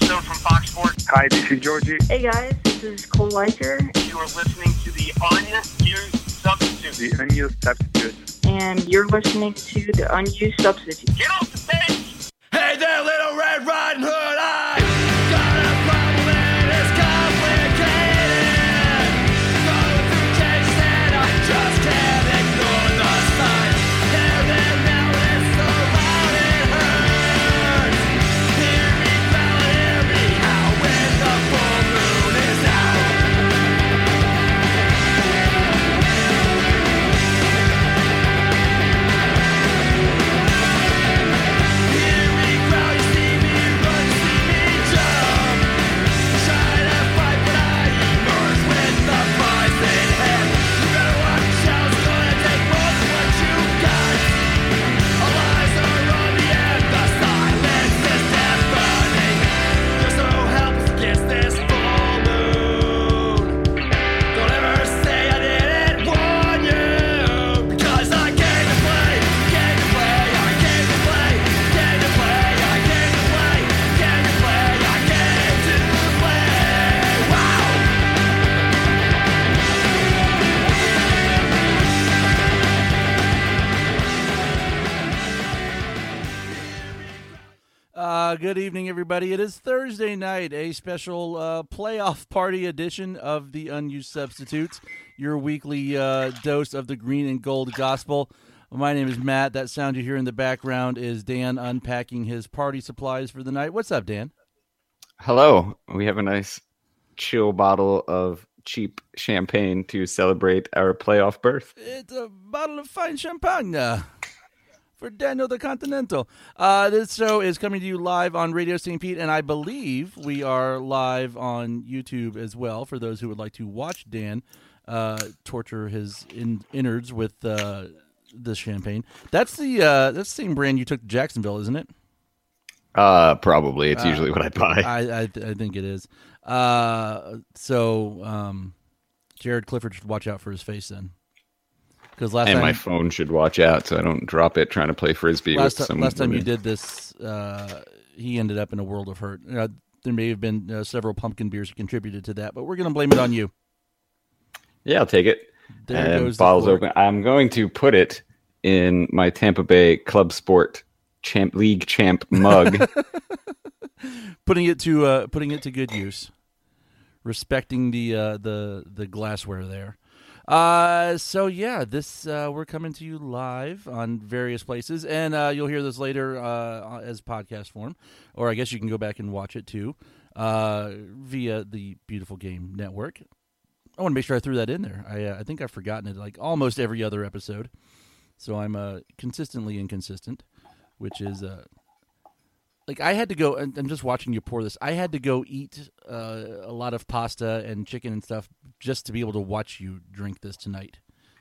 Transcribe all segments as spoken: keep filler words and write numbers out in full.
Stone from Fox Sports. Hi, this is Georgie. Hey guys, this is Cole Leicher. You are listening to the Unused Substitute. The Unused Substitute. And you're listening to the Unused Substitute. Get off the stage! Hey there, Little Red Riding Hood, I got a problem and it's complicated. Going through cases and I just can't ignore the signs. There, there, now it's so loud it hurts. Hear me growl, hear me howl when the full moon is out. Hear me growl, you see me run, you see me jump. Try to fight, but I emerge with the prize in hand. You better watch out, it's gonna take more than what you got. All eyes are on me and the silence is deafening. You're so helpless against this full moon. Don't ever say I didn't warn you, because I came to play, came to play, I came to play, came to play, I came to play, came to play, I came to play. Wow! Uh, good evening, everybody. It is Thursday night, a special uh, playoff party edition of the Unused Substitutes, your weekly uh, dose of the green and gold gospel. My name is Matt. That sound you hear in the background is Dan unpacking his party supplies for the night. What's up, Dan? Hello. We have a nice chill bottle of cheap champagne to celebrate our playoff berth. It's a bottle of fine champagne uh, for Daniel the Continental. Uh, this show is coming to you live on Radio Saint Pete, and I believe we are live on YouTube as well for those who would like to watch Dan uh, torture his in- innards with uh, the champagne. That's the uh, that's the same brand you took to Jacksonville, isn't it? Uh, probably. It's Uh, usually what I buy. I I, th- I think it is. Uh, so um, Jared Clifford should watch out for his face then, because last and time my phone should watch out so I don't drop it trying to play Frisbee last, with ti- some last time you women. did this, uh, he ended up in a world of hurt. Uh, there may have been uh, several pumpkin beers that contributed to that, but we're going to blame it on you. Yeah, I'll take it. There and goes the bottles floor. open. I'm going to put it in my Tampa Bay Club Sport champ League champ mug. Putting it to uh, putting it to good use, respecting the uh, the the glassware there. Uh, so yeah, this uh, we're coming to you live on various places, and uh, you'll hear this later uh, as podcast form, or I guess you can go back and watch it too uh, via the Beautiful Game Network. I want to make sure I threw that in there. I uh, I think I've forgotten it like almost every other episode, so I'm uh, consistently inconsistent, which is uh, like I had to go. And I'm just watching you pour this. I had to go eat uh, a lot of pasta and chicken and stuff just to be able to watch you drink this tonight.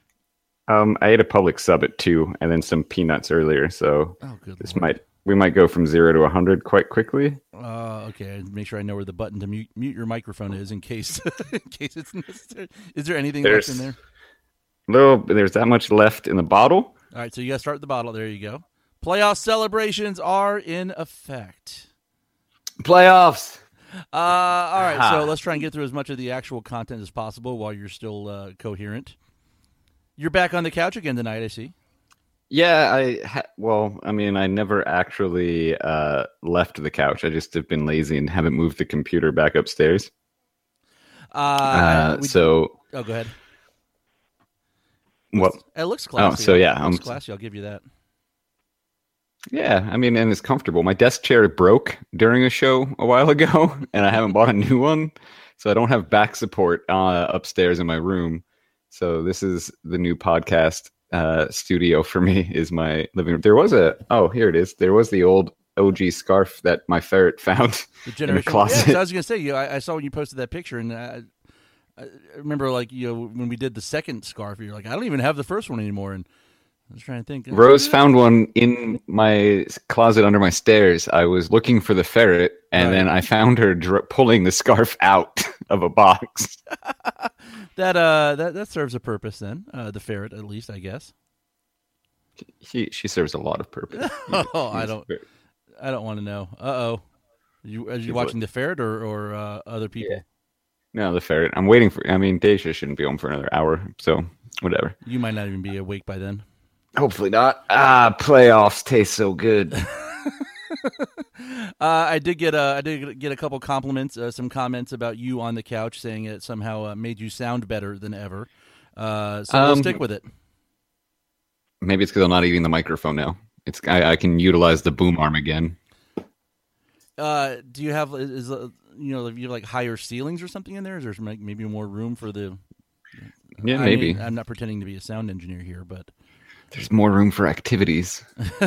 um, I ate a public sub at two, and then some peanuts earlier. So Oh, good this Lord. might we might go from zero to a hundred quite quickly. Uh, okay, make sure I know where the button to mute, mute your microphone is in case in case it's necessary. Is there anything There's left in there? little. There's that much left in the bottle. All right, so you got to start the bottle. There you go. Playoff celebrations are in effect. Playoffs. Uh, all right, Aha. so let's try and get through as much of the actual content as possible while you're still uh, coherent. You're back on the couch again tonight, I see. Yeah, I ha- well, I mean, I never actually uh, left the couch. I just have been lazy and haven't moved the computer back upstairs. Uh, Uh, we- so oh, go ahead. what? It looks classy. so yeah, it looks um, classy. I'll give you that. Yeah, I mean, and it's comfortable. My desk chair broke during a show a while ago, and I haven't bought a new one, so I don't have back support uh, upstairs in my room. So this is the new podcast uh, studio for me. Is my living room. There was a oh, here it is. There was the old O G scarf that my ferret found The in the generation. closet. Yeah, so I was gonna say, you. I, I saw when you posted that picture, and I, I remember, like, you know, when we did the second scarf, you're like, I don't even have the first one anymore, and I was trying to think. Rose found one in my closet under my stairs. I was looking for the ferret, and Right. then I found her dr- pulling the scarf out of a box. that. Uh, that that serves a purpose then. Uh, the ferret, at least, I guess. She she serves a lot of purpose. Oh, I don't. I don't want to know. Uh oh. You are you He's watching the ferret or or uh, other people? Yeah. No, the ferret. I'm waiting for. I mean, Deja shouldn't be home for another hour, so whatever. You might not even be awake by then. Hopefully not. Ah, playoffs taste so good. uh, I did get a I did get a couple compliments, uh, some comments about you on the couch, saying it somehow uh, made you sound better than ever. Uh, so we'll Um, stick with it. Maybe it's because I'm not eating the microphone now. It's I, I can utilize the boom arm again. Uh, do you have is uh, you know you have like higher ceilings or something in there? Is there some, like, maybe more room for the? Yeah, I maybe. mean, I'm not pretending to be a sound engineer here, but There's more room for activities.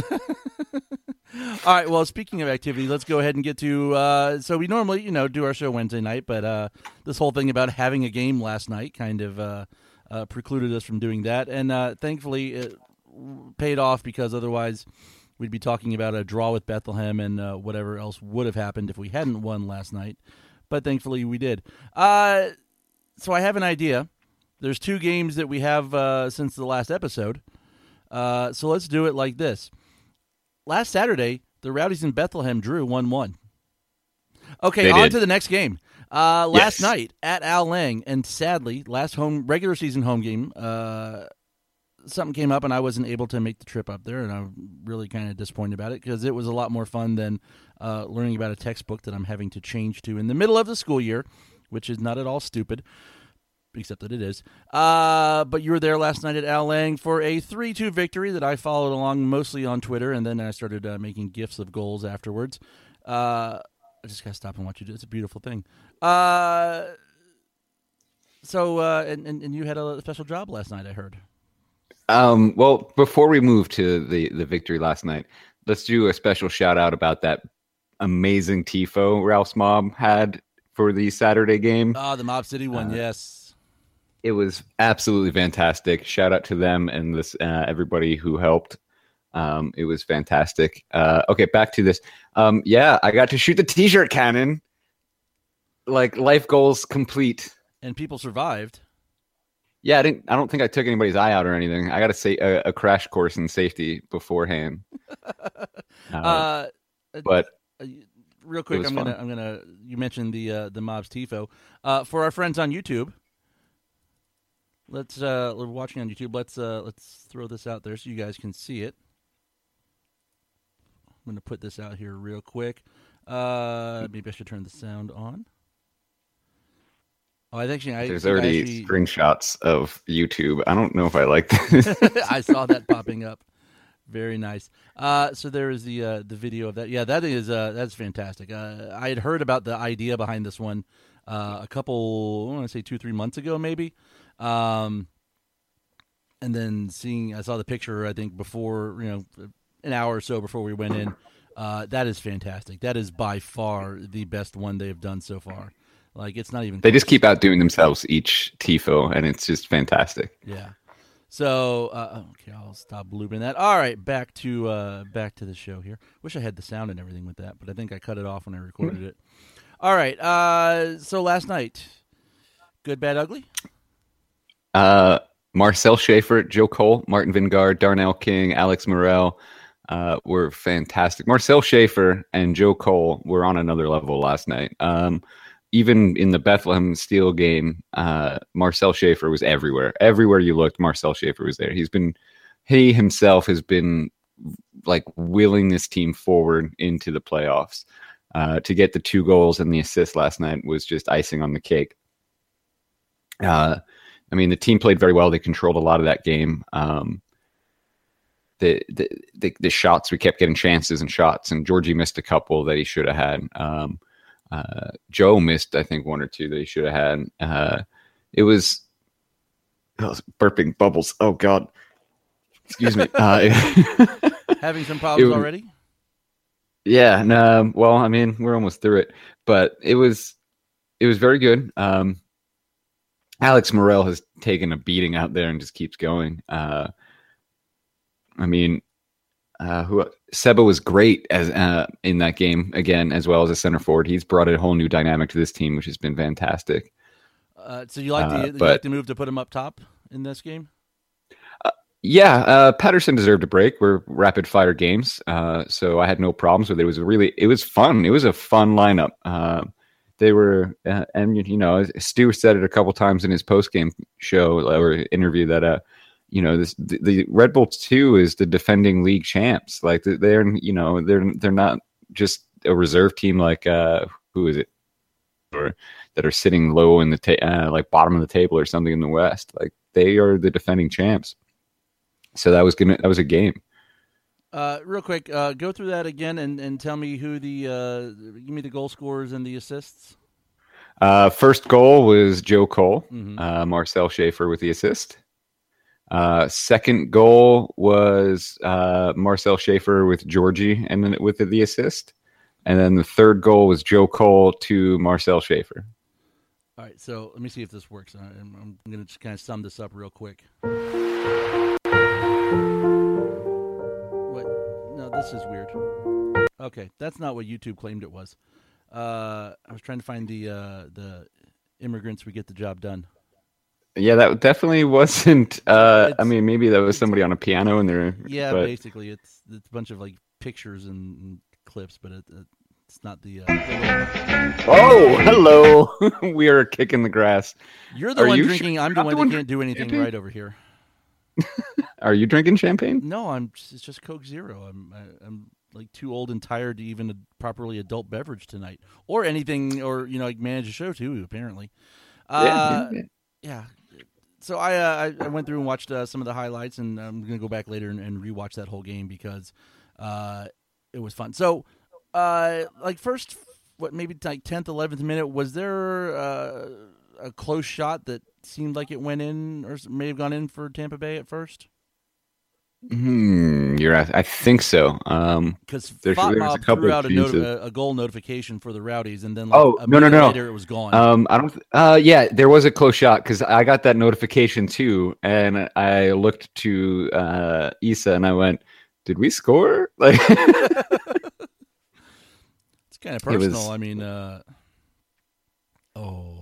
all right. Well, speaking of activity, let's go ahead and get to. Uh, so we normally, you know, do our show Wednesday night, but uh, this whole thing about having a game last night kind of uh, uh, precluded us from doing that, and uh, thankfully it paid off because otherwise we'd be talking about a draw with Bethlehem and uh, whatever else would have happened if we hadn't won last night. But thankfully we did. Uh, so I have an idea. There's two games that we have uh, since the last episode. Uh, so let's do it like this. Last Saturday, the Rowdies in Bethlehem drew one one. Okay, They on did. to the next game. Uh, last Yes. night at Al Lang, and sadly, last home regular season home game, uh, something came up and I wasn't able to make the trip up there, and I'm really kind of disappointed about it because it was a lot more fun than uh, learning about a textbook that I'm having to change to in the middle of the school year, which is not at all stupid, except that it is. Uh, but you were there last night at Al Lang for a three two victory that I followed along mostly on Twitter, and then I started uh, making gifs of goals afterwards. Uh, I just got to stop and watch you do it. It's a beautiful thing. Uh, so, uh, and, and, and you had a special job last night, I heard. Um, well, before we move to the, the victory last night, let's do a special shout out about that amazing tifo Ralph's Mob had for the Saturday game. Ah, the Mob City one, Uh, yes. It was absolutely fantastic. Shout out to them and this uh, everybody who helped. Um, it was fantastic. Uh, okay, back to this. Um, yeah, I got to shoot the t-shirt cannon. Like life goals complete. And people survived. Yeah, I didn't. I don't think I took anybody's eye out or anything. I got to say a, a crash course in safety beforehand. Uh, Uh, but uh, real quick, was I'm gonna, fun. I'm gonna. You mentioned the uh, the Mob's tifo. Uh, for our friends on YouTube, let's uh, we're watching on YouTube. Let's uh, let's throw this out there so you guys can see it. I'm gonna put this out here real quick. Uh, maybe I should turn the sound on. Oh, I think actually, I there's think I already actually- screenshots of YouTube. I don't know if I like this. I saw that popping up. Very nice. Uh, so there is the uh, the video of that. Yeah, that is uh, that's fantastic. Uh, I had heard about the idea behind this one uh, a couple, I want to say two, three months ago, maybe. Um, and then seeing, I saw the picture. I think before, you know, an hour or so before we went in. Uh, that is fantastic. That is by far the best one they have done so far. Like, it's not even. They just keep outdoing themselves each tifo, and it's just fantastic. Yeah. So uh, okay, I'll stop looping that. All right, back to uh, back to the show here. Wish I had the sound and everything with that, but I think I cut it off when I recorded it. All right. Uh, so last night, good, bad, ugly. Uh, Marcel Schaefer, Joe Cole, Martin Vingard, Darnell King, Alex Morel uh, were fantastic. Marcel Schaefer and Joe Cole were on another level last night. Um, even in the Bethlehem Steel game, uh, Marcel Schaefer was everywhere. Everywhere you looked, Marcel Schaefer was there. He's been, he himself has been like willing this team forward into the playoffs. Uh, to get the two goals and the assist last night was just icing on the cake. Uh, I mean, the team played very well. They controlled a lot of that game. Um, the, the the the shots, we kept getting chances and shots, and Georgie missed a couple that he should have had. Um, uh, Joe missed, I think, one or two that he should have had. Uh, it was, oh, burping bubbles. Oh God, excuse me. Uh, Having some problems It- already. Yeah, no, well, I mean, we're almost through it, but it was it was very good. Um, Alex Morel has taken a beating out there and just keeps going. Uh, I mean, uh, who Seba was great as uh, in that game again, as well as a center forward. He's brought a whole new dynamic to this team, which has been fantastic. Uh, so you like Uh, the you but- like the move to put him up top in this game? Yeah, uh, Patterson deserved a break. We're rapid fire games, uh, so I had no problems with it. It was really, it was fun. It was a fun lineup. Uh, they were, uh, and you know, Stu said it a couple times in his post game show or interview that, uh, you know, this the, the Red Bull two is the defending league champs. Like they're, you know, they're they're not just a reserve team like uh, who is it, or that are sitting low in the ta- uh, like bottom of the table or something in the West. Like they are the defending champs. So that was gonna that was a game. Uh, real quick, uh, go through that again and, and tell me who the uh, give me the goal scorers and the assists. Uh, first goal was Joe Cole, Mm-hmm. uh, Marcel Schaefer with the assist. Uh, second goal was uh, Marcel Schaefer with Georgie and then with the, the assist. And then the third goal was Joe Cole to Marcel Schaefer. All right, so let me see if this works. I- I'm, I'm going to just kind of sum this up real quick. What? No, this is weird. Okay, that's not what YouTube claimed it was. Uh, I was trying to find the uh, the immigrants we get the job done. Yeah, that definitely wasn't. Uh, I It's- mean, maybe that was somebody on a piano and they're. Yeah, but, basically, it's it's a bunch of like pictures and, and clips, but it, it, it's not the. Uh, the Oh, hello! We are kicking the grass. You're the Are one you drinking. sure I'm you're the not one the that one can't do anything drinking? right over here. Are you drinking champagne? No, I'm. It's just Coke Zero. I'm. I, I'm like too old and tired to even a properly adult beverage tonight, or anything, or you know, like manage a show too. Apparently, uh, yeah, yeah. yeah. So I, uh, I I went through and watched uh, some of the highlights, and I'm gonna go back later and, and rewatch that whole game because uh, it was fun. So, uh, like first, what maybe like tenth, eleventh minute, was there uh, a close shot that seemed like it went in or may have gone in for Tampa Bay at first? Hmm, you're. at- I think so. Um, Because There's- there's a FOTMob couple threw of out a, not- pieces. a, a goal notification for the Rowdies, and then like Oh, a no, no, minute no. later it was gone. Um, I don't. Uh, yeah, there was a close shot because I got that notification too, and I looked to uh, Issa and I went, "Did we score?" Like, It's kind of It was- personal. I mean, uh, oh,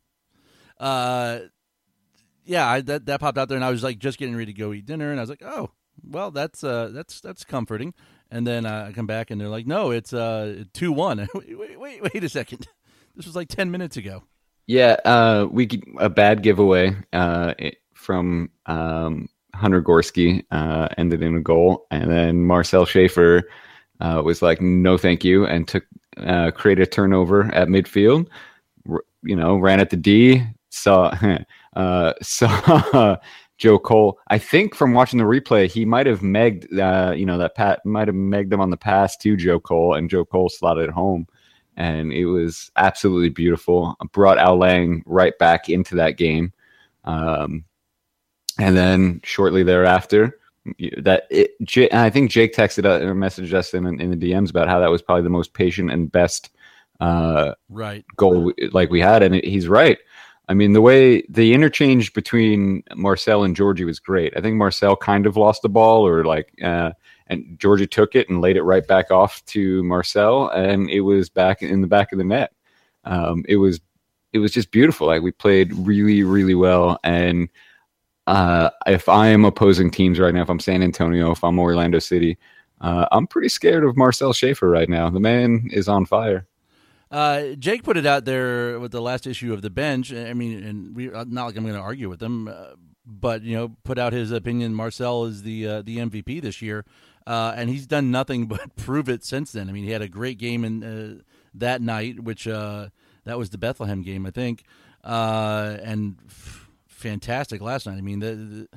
uh, yeah, I, that that popped out there, and I was like just getting ready to go eat dinner, and I was like, oh, well, that's uh, that's that's comforting. And then uh, I come back, and they're like, no, it's uh two one. wait, wait, wait, wait a second. This was like ten minutes ago. yeah, uh, we g- a bad giveaway uh, it- from um, Hunter Gorski uh, ended in a goal, and then Marcel Schaefer uh, was like, "No, thank you," and took uh, created a turnover at midfield. R- you know, ran at the D, saw uh, saw Joe Cole. I think from watching the replay, he might have megged, uh, you know, that Pat might have megged them on the pass to Joe Cole, and Joe Cole slotted it home. And it was absolutely beautiful. Brought Al Lang right back into that game. Um, and then shortly thereafter, that it, J- I think Jake texted a, or messaged us in, in the D Ms about how that was probably the most patient and best uh, Right. goal we, like we had. And it, he's right. I mean, the way the interchange between Marcel and Georgie was great. I think Marcel kind of lost the ball, or like, uh, and Georgie took it and laid it right back off to Marcel, and it was back in the back of the net. Um, it was, it was just beautiful. Like we played really, really well. And uh, if I am opposing teams right now, if I'm San Antonio, if I'm Orlando City, uh, I'm pretty scared of Marcel Schaefer right now. The man is on fire. Uh, Jake put it out there with the last issue of the bench. I mean, and we not like I'm going to argue with him, uh, but you know, put out his opinion. Marcel is the uh, the M V P this year, uh, and he's done nothing but prove it since then. I mean, he had a great game in uh, that night, which uh, that was the Bethlehem game, I think, uh, and f- fantastic last night. I mean, the, the,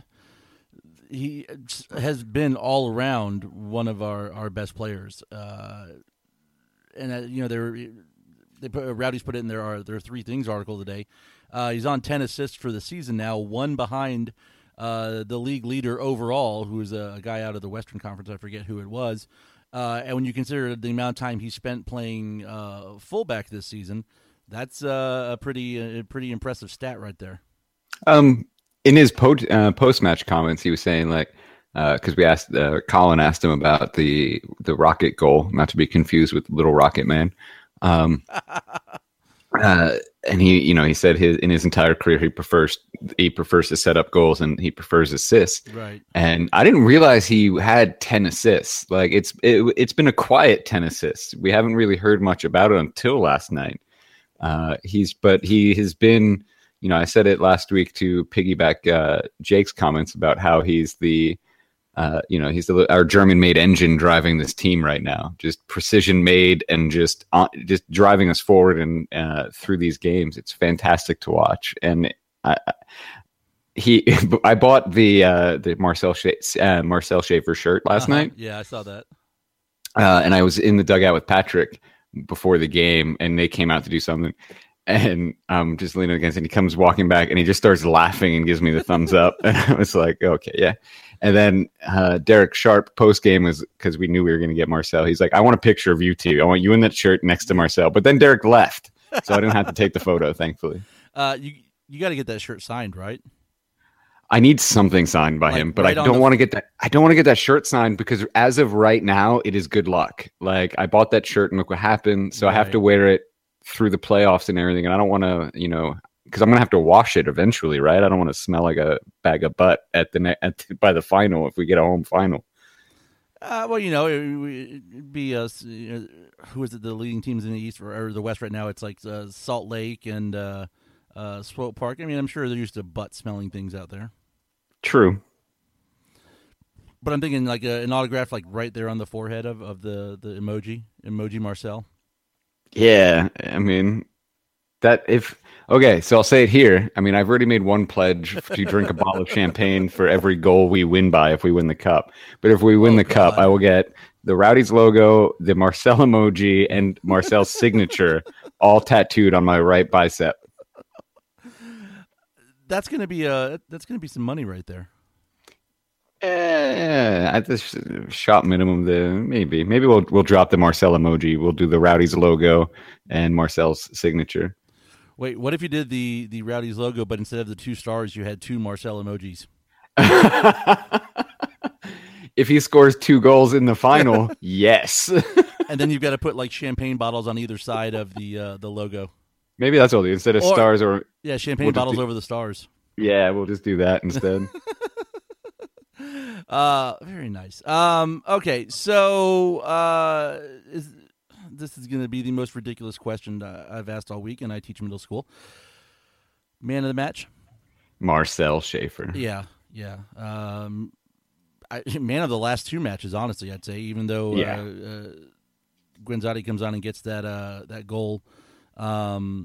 he has been all around one of our, our best players, uh, and uh, you know they were. They put, Rowdy's put it in their our, their three things article today. Uh, he's on ten assists for the season now, one behind uh, the league leader overall, who is a, a guy out of the Western Conference. I forget who it was. Uh, and when you consider the amount of time he spent playing uh, fullback this season, that's uh, a pretty a pretty impressive stat right there. Um, in his po- uh, post-match comments, he was saying like, because uh, we asked, uh, Colin asked him about the the Rocket goal, not to be confused with Little Rocket Man. Um, uh, and he, you know, he said his in his entire career he prefers he prefers to set up goals and he prefers assists. Right. And I didn't realize he had ten assists. Like it's it, it's been a quiet ten assists. We haven't really heard much about it until last night. Uh, he's but he has been, you know, I said it last week to piggyback uh, Jake's comments about how he's the Uh, you know, he's the, our German-made engine driving this team right now, just precision-made and just uh, just driving us forward and uh, through these games. It's fantastic to watch. And I, he, I bought the uh, the Marcel Sch- uh, Marcel Schaefer shirt last uh-huh. night. Yeah, I saw that. Uh, and I was in the dugout with Patrick before the game, and they came out to do something. And I'm just leaning against, and he comes walking back, and he just starts laughing and gives me the thumbs up. And I was like, okay, yeah. And then uh, Derek Sharp post game was because we knew we were going to get Marcel. He's like, I want a picture of you two. I want you in that shirt next to Marcel. But then Derek left, so I didn't have to take the photo, thankfully. Uh, you you got to get that shirt signed, right? I need something signed by Like, him, but right I on don't the- want to get that. I don't want to get that shirt signed because as of right now, it is good luck. Like I bought that shirt and look what happened. So I have Right. to wear it through the playoffs and everything. And I don't want to, you know, because I'm gonna have to wash it eventually, right? I don't want to smell like a bag of butt at the ne- at by the final if we get a home final. Uh, well, you know, it, it'd be uh, s- you know, who is it? The leading teams in the East or, or the West right now? It's like uh, Salt Lake and uh, uh, Swope Park. I mean, I'm sure they're used to butt smelling things out there. True. But I'm thinking like a, an autograph, like right there on the forehead of, of the the emoji, emoji Marcel. Yeah, I mean that if okay, so I'll say it here. I mean, I've already made one pledge to drink a bottle of champagne for every goal we win by if we win the cup. But if we win Oh, the cup, God. I will get the Rowdies logo, the Marcel emoji, and Marcel's signature all tattooed on my right bicep. That's gonna be a that's gonna be some money right there. Eh, at this shop minimum, the maybe maybe we'll we'll drop the Marcel emoji. We'll do the Rowdies logo and Marcel's signature. Wait, what if you did the the Rowdies logo, but instead of the two stars, you had two Marcel emojis? If he scores two goals in the final, yes. And then you've got to put like champagne bottles on either side of the uh, the logo. Maybe that's all. Instead of Or- stars, or Yeah, champagne We'll just bottles do- over the stars. yeah, we'll just do that instead. Uh, very nice. Um, okay, so uh, is, this is going to be the most ridiculous question uh, I've asked all week, and I teach middle school. Man of the match? Marcel Schaefer. Yeah, yeah. Um, I, man of the last two matches, honestly, I'd say. Even though Yeah. uh, uh, Guenzotti comes on and gets that uh, that goal, um,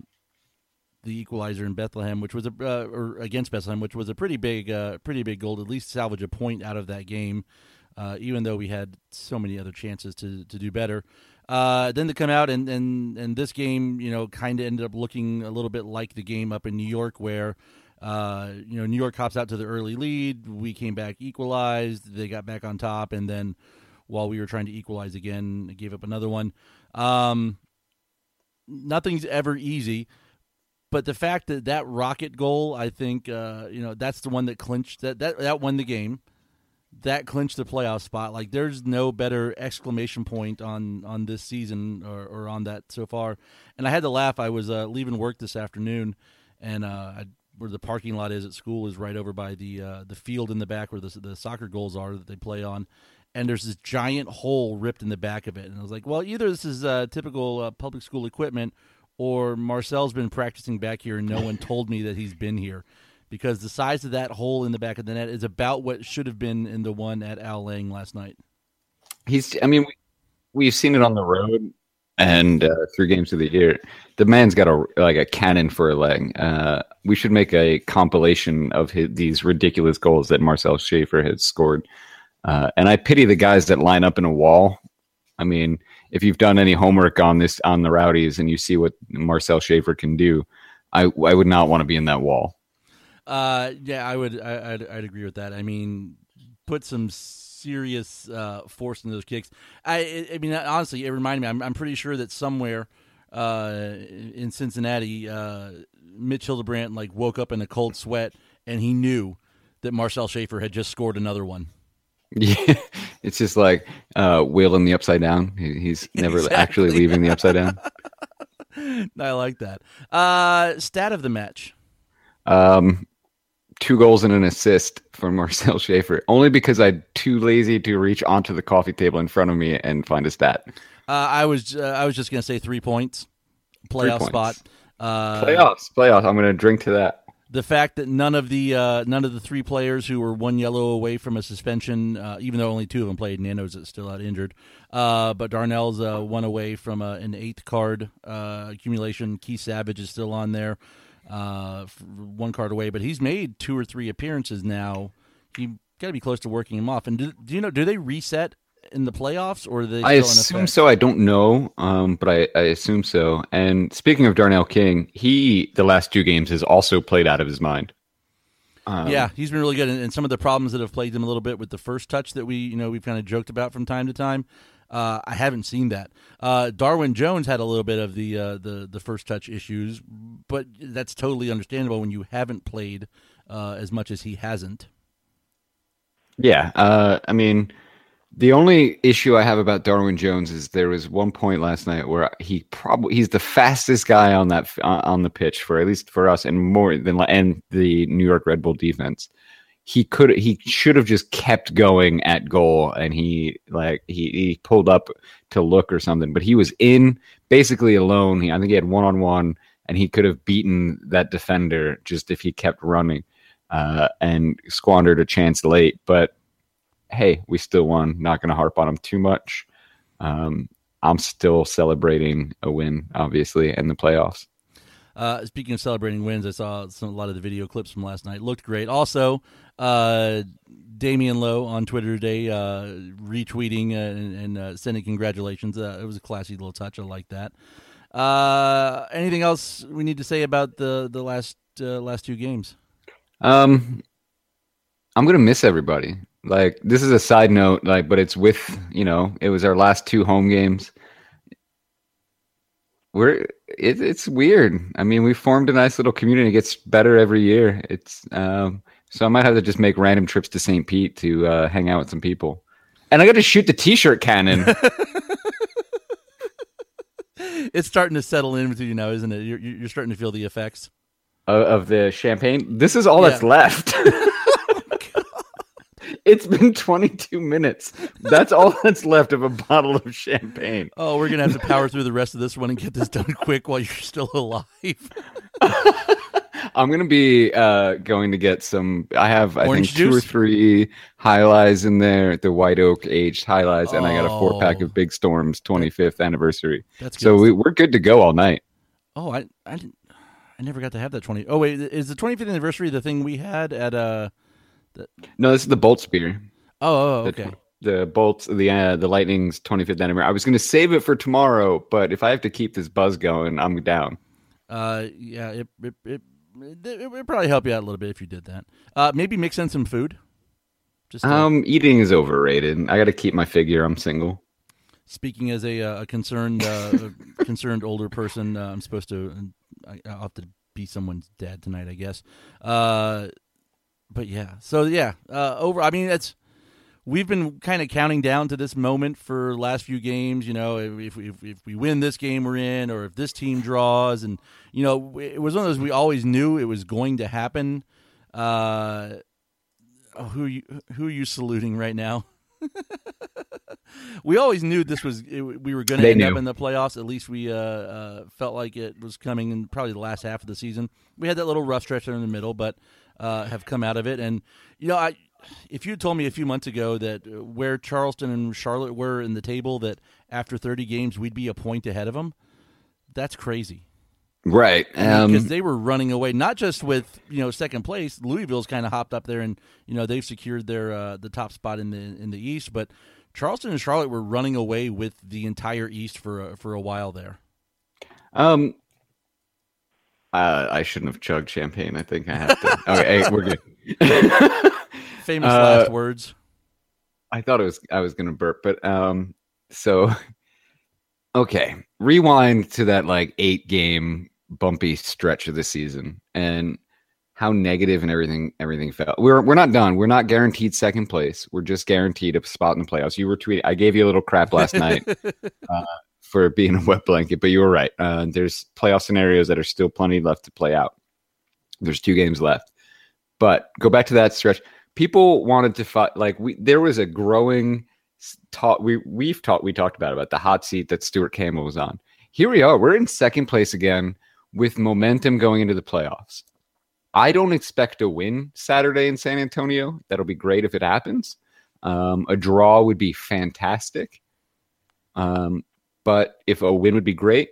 the equalizer in Bethlehem, which was a uh, or against Bethlehem, which was a pretty big, uh, pretty big goal. To at least salvage a point out of that game, uh, even though we had so many other chances to to do better. Uh, then to come out and and and this game, you know, kind of ended up looking a little bit like the game up in New York, where uh, you know New York hops out to the early lead. We came back, equalized. They got back on top, and then while we were trying to equalize again, they gave up another one. Um, nothing's ever easy. But the fact that that rocket goal, I think, uh, you know, that's the one that clinched that, that that won the game. That clinched the playoff spot. Like, there's no better exclamation point on, on this season or, or on that so far. And I had to laugh. I was uh, leaving work this afternoon, and uh, I, where the parking lot is at school is right over by the uh, the field in the back where the the soccer goals are that they play on. And there's this giant hole ripped in the back of it. And I was like, well, either this is uh, typical uh, public school equipment, or Marcel's been practicing back here and no one told me that he's been here, because the size of that hole in the back of the net is about what should have been in the one at Al Lang last night. He's. I mean, we, we've seen it on the road and uh, three games of the year. The man's got a like a cannon for a leg. Uh, we should make a compilation of his, these ridiculous goals that Marcel Schaefer has scored. Uh, and I pity the guys that line up in a wall. I mean, if you've done any homework on this on the Rowdies and you see what Marcel Schaefer can do, I I would not want to be in that wall. Uh, yeah, I would. I, I'd, I'd agree with that. I mean, put some serious uh, force into those kicks. I, I mean, honestly, it reminded me. I'm, I'm pretty sure that somewhere uh, in Cincinnati, uh, Mitch Hildebrandt like woke up in a cold sweat and he knew that Marcel Schaefer had just scored another one. Yeah, it's just like uh, Will in the Upside Down. He, he's never Exactly. actually leaving the Upside Down. I like that. Uh, stat of the match. Um, two goals and an assist for Marcel Schaefer, only because I'm too lazy to reach onto the coffee table in front of me and find a stat. Uh, I was uh, I was just gonna say three points, playoff Three spot. points. Uh, Playoffs, playoffs. I'm going to drink to that. The fact that none of the uh, none of the three players who were one yellow away from a suspension, uh, even though only two of them played, Nano's still out injured. Uh, but Darnell's uh, one away from uh, an eighth card uh, accumulation. Keith Savage is still on there, uh, one card away, but he's made two or three appearances now. He got to be close to working him off. And do, do you know? Do they reset in the playoffs, or are they? I still in assume effect? so. I don't know, um, but I, I assume so. And speaking of Darnell King, he the last two games has also played out of his mind. Um, Yeah, he's been really good, and, and some of the problems that have plagued him a little bit with the first touch that we, you know, we've kind of joked about from time to time. Uh, I haven't seen that. Uh, Darwin Jones had a little bit of the uh, the the first touch issues, but that's totally understandable when you haven't played uh, as much as he hasn't. Yeah, uh, I mean, the only issue I have about Darwin Jones is there was one point last night where he probably he's the fastest guy on that on the pitch for at least for us, and more than and the New York Red Bull defense. He could he should have just kept going at goal, and he like he, he pulled up to look or something, but he was in basically alone. He, I think he had one on one, and he could have beaten that defender just if he kept running, uh, and squandered a chance late. But hey, we still won. Not going to harp on him too much. Um, I'm still celebrating a win, obviously, in the playoffs. Uh, speaking of celebrating wins, I saw some, a lot of the video clips from last night. Looked great. Also, uh, Damian Lowe on Twitter today uh, retweeting uh, and, and uh, sending congratulations. Uh, it was a classy little touch. I like that. Uh, anything else we need to say about the the last uh, last two games? Um, I'm gonna miss everybody. Like, this is a side note, like, but it's with, you know, it was our last two home games. We're it, it's weird. I mean, we formed a nice little community. It gets better every year. It's um, so I might have to just make random trips to Saint Pete to uh, hang out with some people. And I got to shoot the T-shirt cannon. It's starting to settle in with you now, isn't it? You're you're starting to feel the effects of, of the champagne. This is all Yeah. that's left. It's been twenty-two minutes. That's all that's left of a bottle of champagne. Oh, we're gonna have to power through the rest of this one and get this done quick while you're still alive. I'm gonna be uh, going to get some. I have, I Orange think, two juice? or three High Lies in there, the White Oak aged High Lies, and I got a four pack Oh. of Big Storm's twenty-fifth anniversary. That's good. So we, we're good to go all night. Oh, I I didn't. I never got to have that twenty. Oh wait, is the twenty-fifth anniversary the thing we had at uh? No, this is the Bolts beer. Oh, oh The, okay. the Bolts, the uh, the Lightning's twenty-fifth anniversary. I was gonna save it for tomorrow, but if I have to keep this buzz going, I'm down. Uh, yeah, it it, it it would probably help you out a little bit if you did that. Uh, maybe mix in some food. Just to- Um, eating is overrated. I got to keep my figure. I'm single. speaking as a, uh, a concerned uh, a concerned older person, uh, I'm supposed to. I, I'll have to be someone's dad tonight, I guess. Uh, but yeah, so yeah, uh, over. I mean, it's we've been kind of counting down to this moment for last few games. You know, if if, if we win this game, we're in, or if this team draws, and you know, it was one of those we always knew it was going to happen. Uh, oh, who are you, who are you saluting right now? We always knew this was it, we were going to They end up knew. in the playoffs. At least we uh, uh, felt like it was coming in probably the last half of the season. We had that little rough stretch there in the middle, but uh, have come out of it. And you know, I if you had told me a few months ago that uh, where Charleston and Charlotte were in the table, that after thirty games we'd be a point ahead of them, that's crazy. Right. Um, Because they were running away, not just with you know second place. Louisville's kind of hopped up there, and you know they've secured their uh, the top spot in the in the East. But Charleston and Charlotte were running away with the entire East for a, for a while there. Um, uh, I shouldn't have chugged champagne. I think I have to. Okay, hey, we're good. Famous Uh, last words. I thought it was I was gonna burp, but um, so okay, rewind to that like eight game bumpy stretch of the season and how negative and everything everything felt. We're we're not done. We're not guaranteed second place. We're just guaranteed a spot in the playoffs. You were tweeting. I gave you a little crap last night uh, for being a wet blanket, but you were right. Uh, there's playoff scenarios that are still plenty left to play out. There's two games left, but go back to that stretch. People wanted to fight. Like we, there was a growing talk. We we've talked. We talked about about the hot seat that Stuart Campbell was on. Here we are. We're in second place again with momentum going into the playoffs. I don't expect a win Saturday in San Antonio. That'll be great if it happens. Um, a draw would be fantastic. Um, but if a win would be great,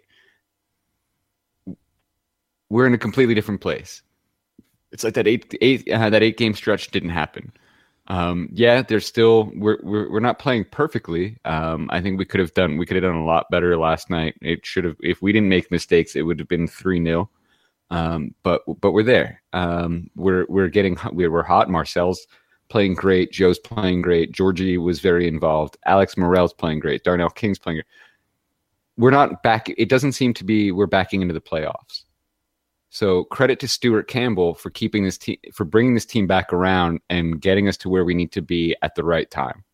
we're in a completely different place. It's like that eight, eight uh, that eight game stretch didn't happen. Um, yeah, there's still we're we're we're not playing perfectly. Um, I think we could have done we could have done a lot better last night. It should have if we didn't make mistakes, it would have been three nil. Um, but but we're there. Um, we're we're getting we're we're hot. Marcel's playing great. Joe's playing great. Georgie was very involved. Alex Morel's playing great. Darnell King's playing great. We're not back. It doesn't seem to be we're backing into the playoffs. So credit to Stuart Campbell for keeping this team, for bringing this team back around and getting us to where we need to be at the right time.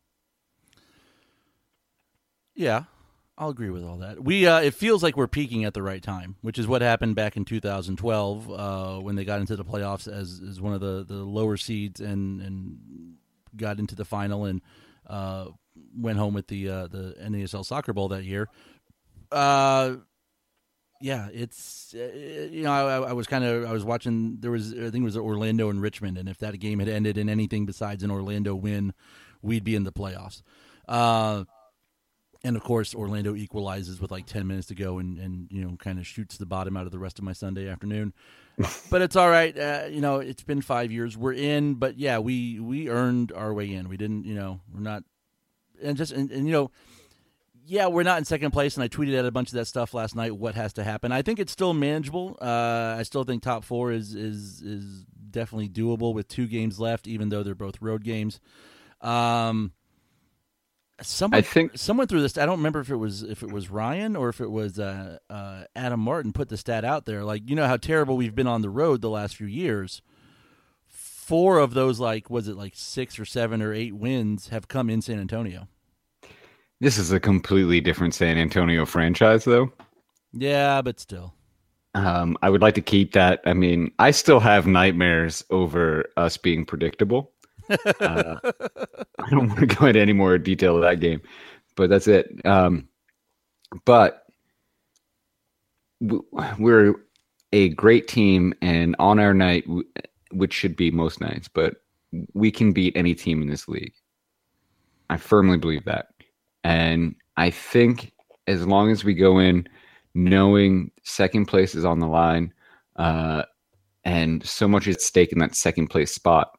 Yeah, I'll agree with all that. We uh, it feels like we're peaking at the right time, which is what happened back in two thousand twelve uh, when they got into the playoffs as, as one of the, the lower seeds and, and got into the final and uh, went home with the uh, the N A S L Soccer Bowl that year. Uh, yeah, it's uh, you know I, I was kind of I was watching there was I think it was Orlando and Richmond, and if that game had ended in anything besides an Orlando win, we'd be in the playoffs. Uh, and of course, Orlando equalizes with like ten minutes to go, and, and you know kind of shoots the bottom out of the rest of my Sunday afternoon. But it's all right. Uh, you know, it's been five years. We're in, but yeah, we we earned our way in. We didn't, you know, we're not, and just and, and you know. Yeah, we're not in second place, and I tweeted out a bunch of that stuff last night. What has to happen? I think it's still manageable. Uh, I still think top four is is is definitely doable with two games left, even though they're both road games. Um, someone, I think someone threw this. I don't remember if it was if it was Ryan or if it was uh, uh, Adam Martin put the stat out there. Like, you know how terrible we've been on the road the last few years. Four of those, like, was it like six or seven or eight wins have come in San Antonio. this is a completely different San Antonio franchise, though. Yeah, but still. Um, I would like to keep that. I mean, I still have nightmares over us being predictable. Uh, I don't want to go into any more detail of that game, but that's it. Um, but we're a great team, and on our night, which should be most nights, but we can beat any team in this league. I firmly believe that. And I think as long as we go in knowing second place is on the line, uh, and so much is at stake in that second place spot,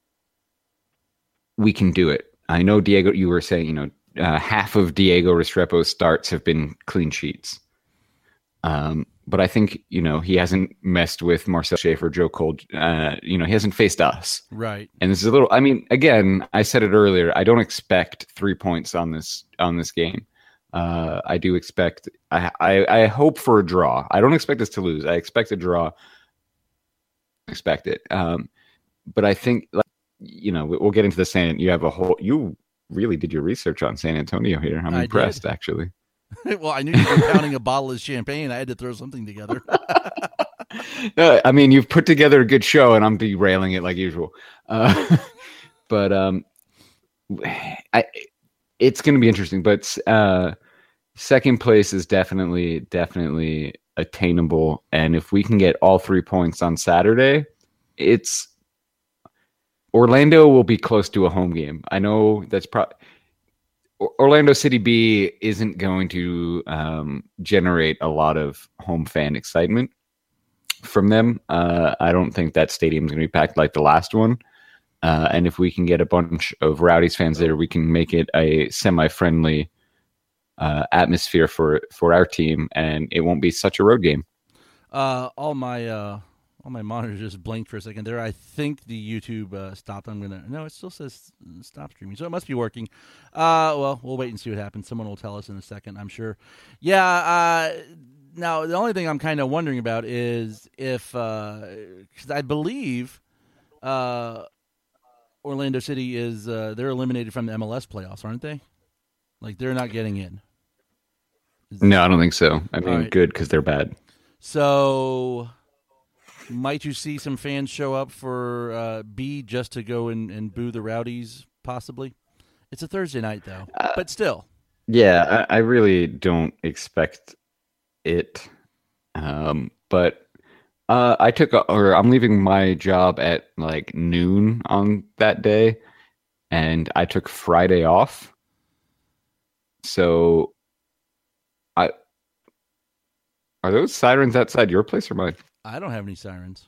we can do it. I know, Diego, you were saying, you know, uh, half of Diego Restrepo's starts have been clean sheets. Um, but I think, you know, he hasn't messed with Marcel Schaefer, Joe Cole. Uh, you know, he hasn't faced us. Right. And this is a little, I mean, again, I said it earlier, I don't expect three points on this, on this game. Uh, I do expect, I, I, I hope for a draw. I don't expect us to lose. I expect a draw. Expect it. Um, but I think, like, you know, we'll get into the San, you have a whole, you really did your research on San Antonio here. I'm I impressed, did. actually. Well, I knew you were pounding a bottle of champagne. I had to throw something together. No, I mean, you've put together a good show, and I'm derailing it like usual. Uh, but um, I, it's going to be interesting. But uh, second place is definitely, definitely attainable. And if we can get all three points on Saturday, it's Orlando will be close to a home game. I know that's probably. Orlando City B isn't going to um, generate a lot of home fan excitement from them. Uh, I don't think that stadium is going to be packed like the last one. Uh, and if we can get a bunch of Rowdies fans there, we can make it a semi-friendly uh, atmosphere for, for our team, and it won't be such a road game. Uh, all my uh, all my monitors just blinked for a second there. I think the YouTube uh, stopped. I'm gonna no, it still says stop streaming, so it must be working. Uh, well, we'll wait and see what happens. Someone will tell us in a second, I'm sure. Yeah. Uh, now the only thing I'm kind of wondering about is if because uh, I believe uh, Orlando City is uh, they're eliminated from the M L S playoffs, aren't they? Like, they're not getting in. No, I don't think so. I mean, All right. good because they're bad. So, might you see some fans show up for uh, B just to go and, and boo the Rowdies, possibly? It's a Thursday night, though. Uh, but still. Yeah, I, I really don't expect it. Um, but uh, I took, a, or I'm leaving my job at like noon on that day, and I took Friday off. So, I are those sirens outside your place or mine? I don't have any sirens.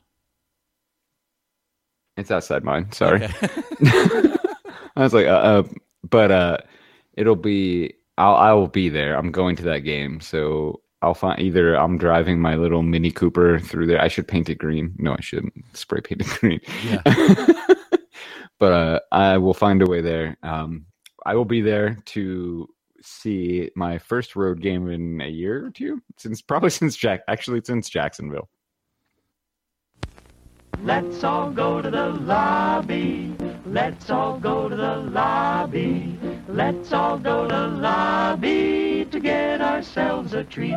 It's outside mine. Sorry. Okay. I was like, uh, uh but uh, it'll be. I'll I will be there. I'm going to that game, so I'll find either I'm driving my little Mini Cooper through there. I should paint it green. No, I shouldn't. Spray paint it green. Yeah. But uh, I will find a way there. Um, I will be there to see my first road game in a year or two, since probably since Jack, actually since Jacksonville. Let's all go to the lobby. Let's all go to the lobby. Let's all go to the lobby to get ourselves a treat.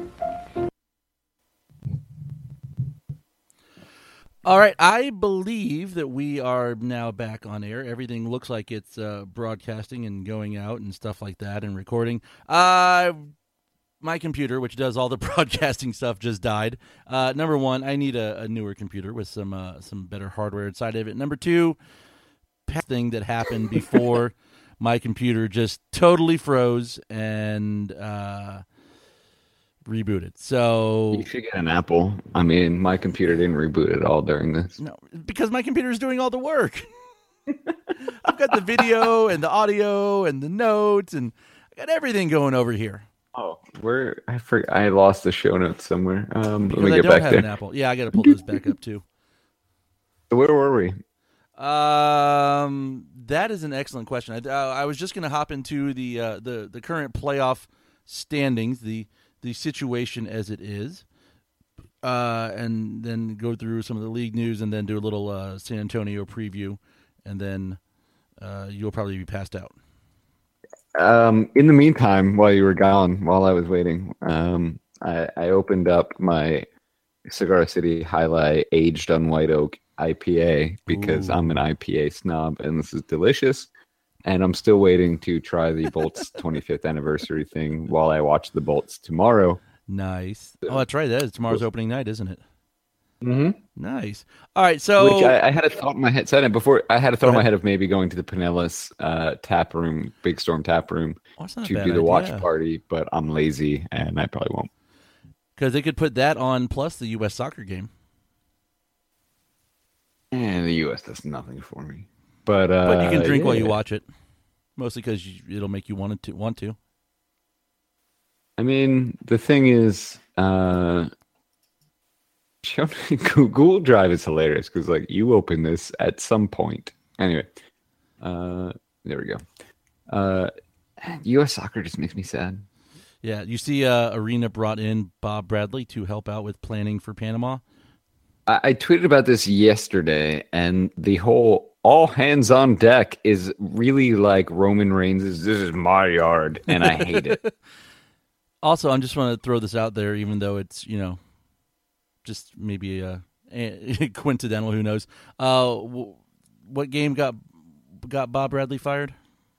All right, I believe that we are now back on air. Everything looks like it's uh, broadcasting and going out and stuff like that and recording. Uh, my computer, which does all the broadcasting stuff, just died. Uh, number one, I need a, a newer computer with some uh, some better hardware inside of it. Number two, thing that happened before my computer just totally froze and uh, rebooted. So You should get an Apple. I mean, my computer didn't reboot at all during this. no, because my computer is doing all the work. I've got the video and the audio and the notes, and I got everything going over here. Oh, where I for, I lost the show notes somewhere. Um, Because let me I get don't back have there. an Apple. Yeah, I got to pull those back up too. Where were we? Um, that is an excellent question. I, uh, I was just going to hop into the uh, the the current playoff standings, the the situation as it is, uh, and then go through some of the league news, and then do a little uh, San Antonio preview, and then uh, you'll probably be passed out. Um, in the meantime, while you were gone, while I was waiting, um, I, I opened up my Cigar City Highlight Aged on White Oak I P A because Ooh. I'm an I P A snob, and this is delicious. And I'm still waiting to try the Bolts twenty-fifth anniversary thing while I watch the Bolts tomorrow. Nice. Oh, that's right. That is tomorrow's opening night, isn't it? Mm-hmm. Nice. All right. So Which I, I had a thought in my head. Said it before. I had a thought in my ahead. head of maybe going to the Pinellas uh, tap room, Big Storm tap room, oh, that's not a to bad do the watch idea. party, but I'm lazy and I probably won't. Because they could put that on plus the U S soccer game. And the U S does nothing for me. But uh, But you can drink while you yeah. watch it, mostly because it'll make you want to want to. I mean, the thing is, uh, show- Google Drive is hilarious because, like, you open this at some point. Anyway, uh, there we go. Uh, U S soccer just makes me sad. Yeah, you see, uh, Arena brought in Bob Bradley to help out with planning for Panama. I, I tweeted about this yesterday, and the whole all hands on deck is really like Roman Reigns' "This is my yard," and I hate it. Also, I just want to throw this out there, even though it's, you know, just maybe uh, coincidental. Who knows? Uh, w- what game got got Bob Bradley fired?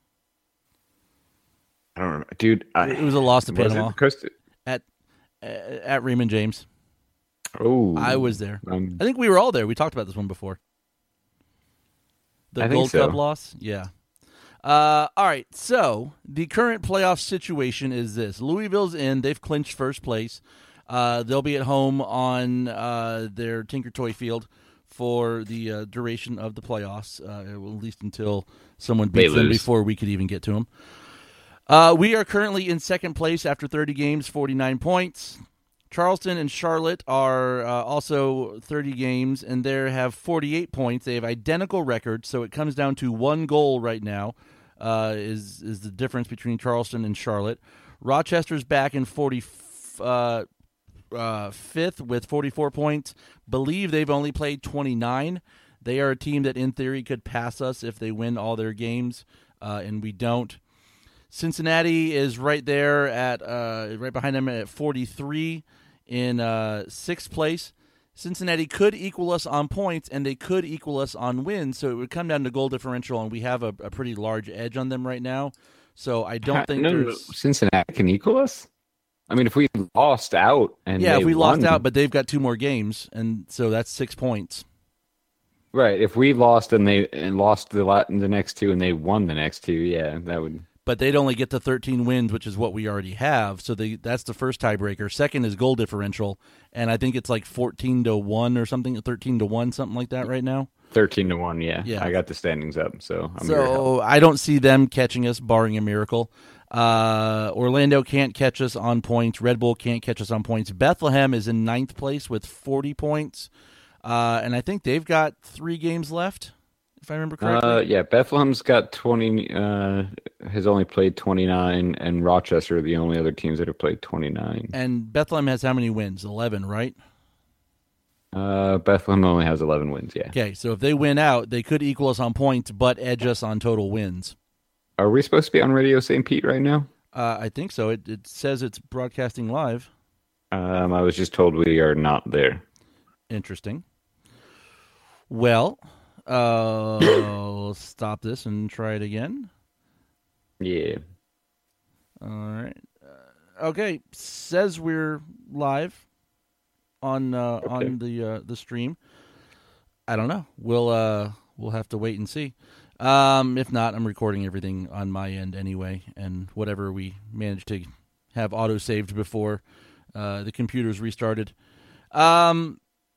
I don't remember, dude. I, It was a loss to was Panama it Costa- at at Raymond James. Oh, I was there. Um, I think we were all there. We talked about this one before. The I think Gold so. Cup loss? Yeah. Uh, all right, so the current playoff situation is this. Louisville's in. They've clinched first place. Uh, they'll be at home on uh, their Tinker Toy Field for the uh, duration of the playoffs, uh, at least until someone They beats them lose. before we could even get to them. Uh, we are currently in second place after thirty games, forty-nine points. Charleston and Charlotte are uh, also thirty games, and they have forty-eight points. They have identical records, so it comes down to one goal right now uh, is is the difference between Charleston and Charlotte. Rochester's back in forty, uh, uh, fifth with forty-four points. Believe they've only played twenty-nine. They are a team that, in theory, could pass us if they win all their games, uh, and we don't. Cincinnati is right there at uh, right behind them at forty-three in uh, sixth place. Cincinnati could equal us on points, and they could equal us on wins. So it would come down to goal differential, and we have a, a pretty large edge on them right now. So I don't think no, no, there's Cincinnati can equal us. I mean, if we lost out and yeah, they if we lost won- out, but they've got two more games, and so that's six points. right? If we lost and they and lost the la- the next two and they won the next two, yeah, that would. But they'd only get to thirteen wins, which is what we already have. So they, that's the first tiebreaker. Second is goal differential, and I think it's like fourteen to one or something, thirteen to one, something like that right now. Thirteen to one, yeah. Yeah. I got the standings up, so I'm here to help. So I don't see them catching us, barring a miracle. Uh, Orlando can't catch us on points. Red Bull can't catch us on points. Bethlehem is in ninth place with forty points, uh, and I think they've got three games left, if I remember correctly. Uh, yeah, Bethlehem's got twenty. Uh, has only played twenty nine, and Rochester are the only other teams that have played twenty nine. And Bethlehem has how many wins? eleven, right? Uh, Bethlehem only has eleven wins. Yeah. Okay, so if they win out, they could equal us on points, but edge us on total wins. Are we supposed to be on Radio Saint Pete right now? Uh, I think so. It, it says it's broadcasting live. Um, I was just told we are not there. Interesting. Well, uh, we'll stop this and try it again. Yeah. All right. Uh, okay, says we're live on uh, Okay. on the uh, the stream. I don't know. We'll uh, we'll have to wait and see. Um, if not, I'm recording everything on my end anyway, and whatever we manage to have auto saved before uh, the computer's restarted. Um,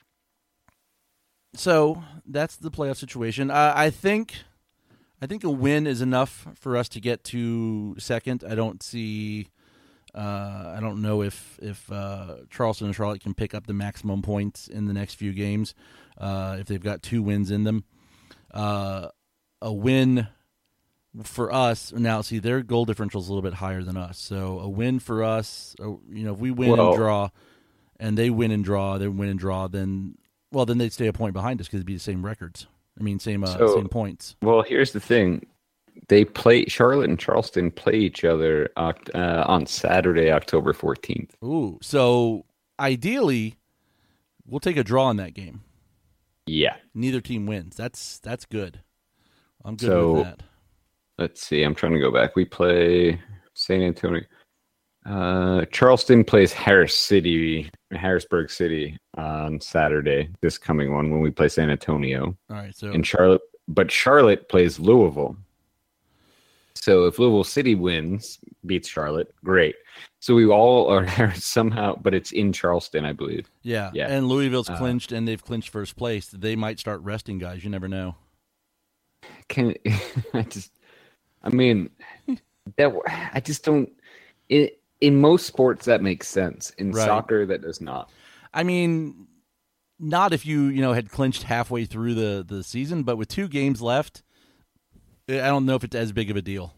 so that's the playoff situation. Uh, I think, I think a win is enough for us to get to second. I don't see, uh, I don't know if if uh, Charleston and Charlotte can pick up the maximum points in the next few games uh, if they've got two wins in them. Uh, a win for us now. See, their goal differential is a little bit higher than us, so a win for us. uh, You know, if we win Well- and draw, and they win and draw, they win and draw, then well, then they'd stay a point behind us because it'd be the same records. I mean, same uh, So- same points. Well, here's the thing. They play Charlotte and Charleston play each other oct- uh, on Saturday, October fourteenth. Ooh, so ideally, we'll take a draw in that game. Yeah. Neither team wins. That's that's good. I'm good So- with that. Let's see. I'm trying to go back. We play San Antonio. Uh, Charleston plays Harris City, Harrisburg City on Saturday. This coming one when we play San Antonio. All right, so And Charlotte, but Charlotte plays Louisville. So if Louisville City wins, beats Charlotte, great. So we all are somehow, but it's in Charleston, I believe. yeah, yeah. and Louisville's Uh, clinched, and they've clinched first place. They might start resting guys. You never know. Can I just? I mean, that I just don't. In in most sports, that makes sense. In Right. soccer, that does not. I mean, not if you you know had clinched halfway through the the season, but with two games left, I don't know if it's as big of a deal.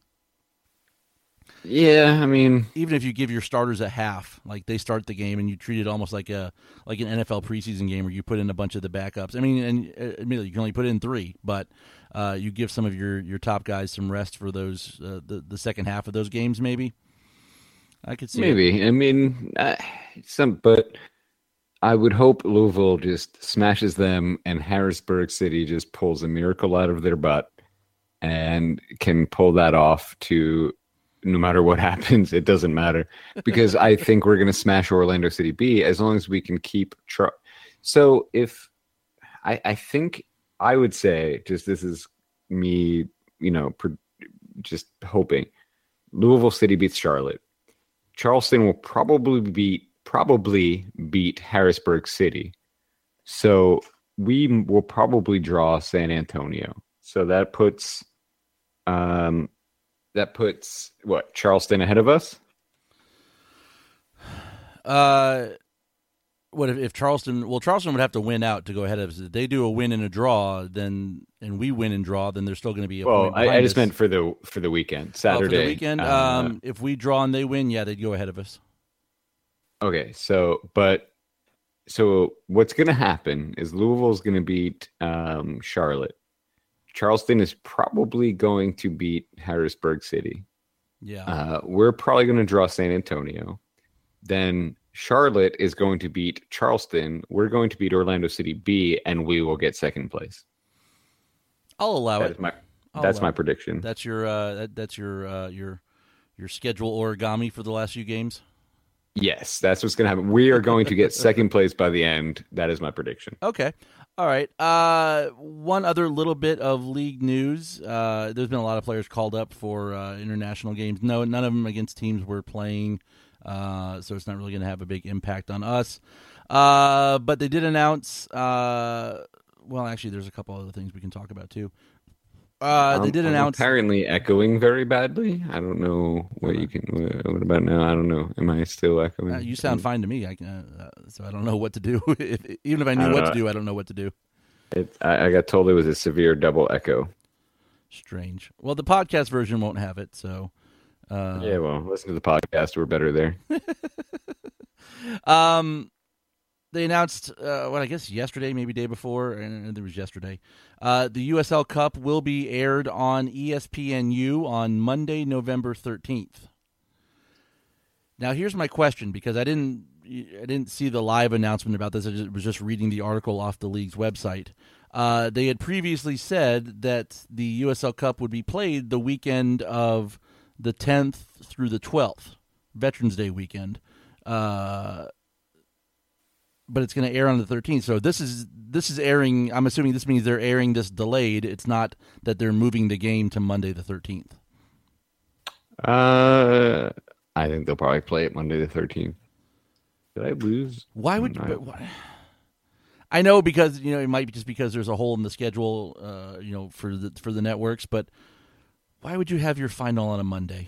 Yeah, I mean, Even if you give your starters a half, like they start the game and you treat it almost like a like an N F L preseason game where you put in a bunch of the backups. I mean, and uh, admittedly you can only put in three, but uh, you give some of your, your top guys some rest for those uh, the the second half of those games. Maybe I could see it. maybe. I mean, uh, some, but I would hope Louisville just smashes them and Harrisburg City just pulls a miracle out of their butt and can pull that off to. No matter what happens, it doesn't matter because I think we're going to smash Orlando City B as long as we can keep. Tr- so if I, I think I would say, just this is me, you know, per, just hoping Louisville City beats Charlotte. Charleston will probably beat probably beat Harrisburg City. So we will probably draw San Antonio. So that puts. Um, That puts what Charleston ahead of us. Uh, what if, if Charleston? Well, Charleston would have to win out to go ahead of us. If they do a win and a draw, then and we win and draw, then they're still going to be a Well, point I, I behind just us. meant for the for the weekend, Saturday. Oh, for the weekend. Uh, um, if we draw and they win, yeah, they'd go ahead of us. okay, so but so what's going to happen is Louisville's going to beat um, Charlotte. Charleston is probably going to beat Harrisburg City. Yeah. Uh, we're probably going to draw San Antonio. Then Charlotte is going to beat Charleston. We're going to beat Orlando City B, and we will get second place. I'll allow That it. is my I'll that's allow my it. prediction. That's your uh, that, that's your uh, your your schedule origami for the last few games. Yes, that's what's going to happen. We are going to get second place by the end. That is my prediction. Okay. All right. Uh, one other little bit of league news. Uh, there's been a lot of players called up for uh, international games. No, none of them against teams we're playing, uh, so it's not really going to have a big impact on us. Uh, but they did announce. Uh, well, actually, there's a couple other things we can talk about too. Uh, they Um, did I'm announce. apparently echoing very badly. I don't know what you can. What about now? I don't know. Am I still echoing? Uh, you sound fine to me. I can, uh, so I don't know what to do. if, even if I I knew don't what know. to do, I don't know what to do. It, I, I got told it was a severe double echo. Strange. Well, the podcast version won't have it, so. Uh, Yeah, well, listen to the podcast. We're better there. Um, they announced, uh, what I guess yesterday, maybe day before, and it was yesterday. Uh, the U S L Cup will be aired on E S P N U on Monday, November thirteenth. Now, here's my question, because I didn't, I didn't see the live announcement about this. I just, was just reading the article off the league's website. Uh, they had previously said that the U S L Cup would be played the weekend of the tenth through the twelfth, Veterans Day weekend. Uh, but it's going to air on the thirteenth. So this is this is airing. I'm assuming this means they're airing this delayed. It's not that they're moving the game to Monday the thirteenth. Uh, I think they'll probably play it Monday the thirteenth. Did I lose? Why would you? I- But why? I know, because you know it might be just because there's a hole in the schedule, uh, you know, for the for the networks. But why would you have your final on a Monday?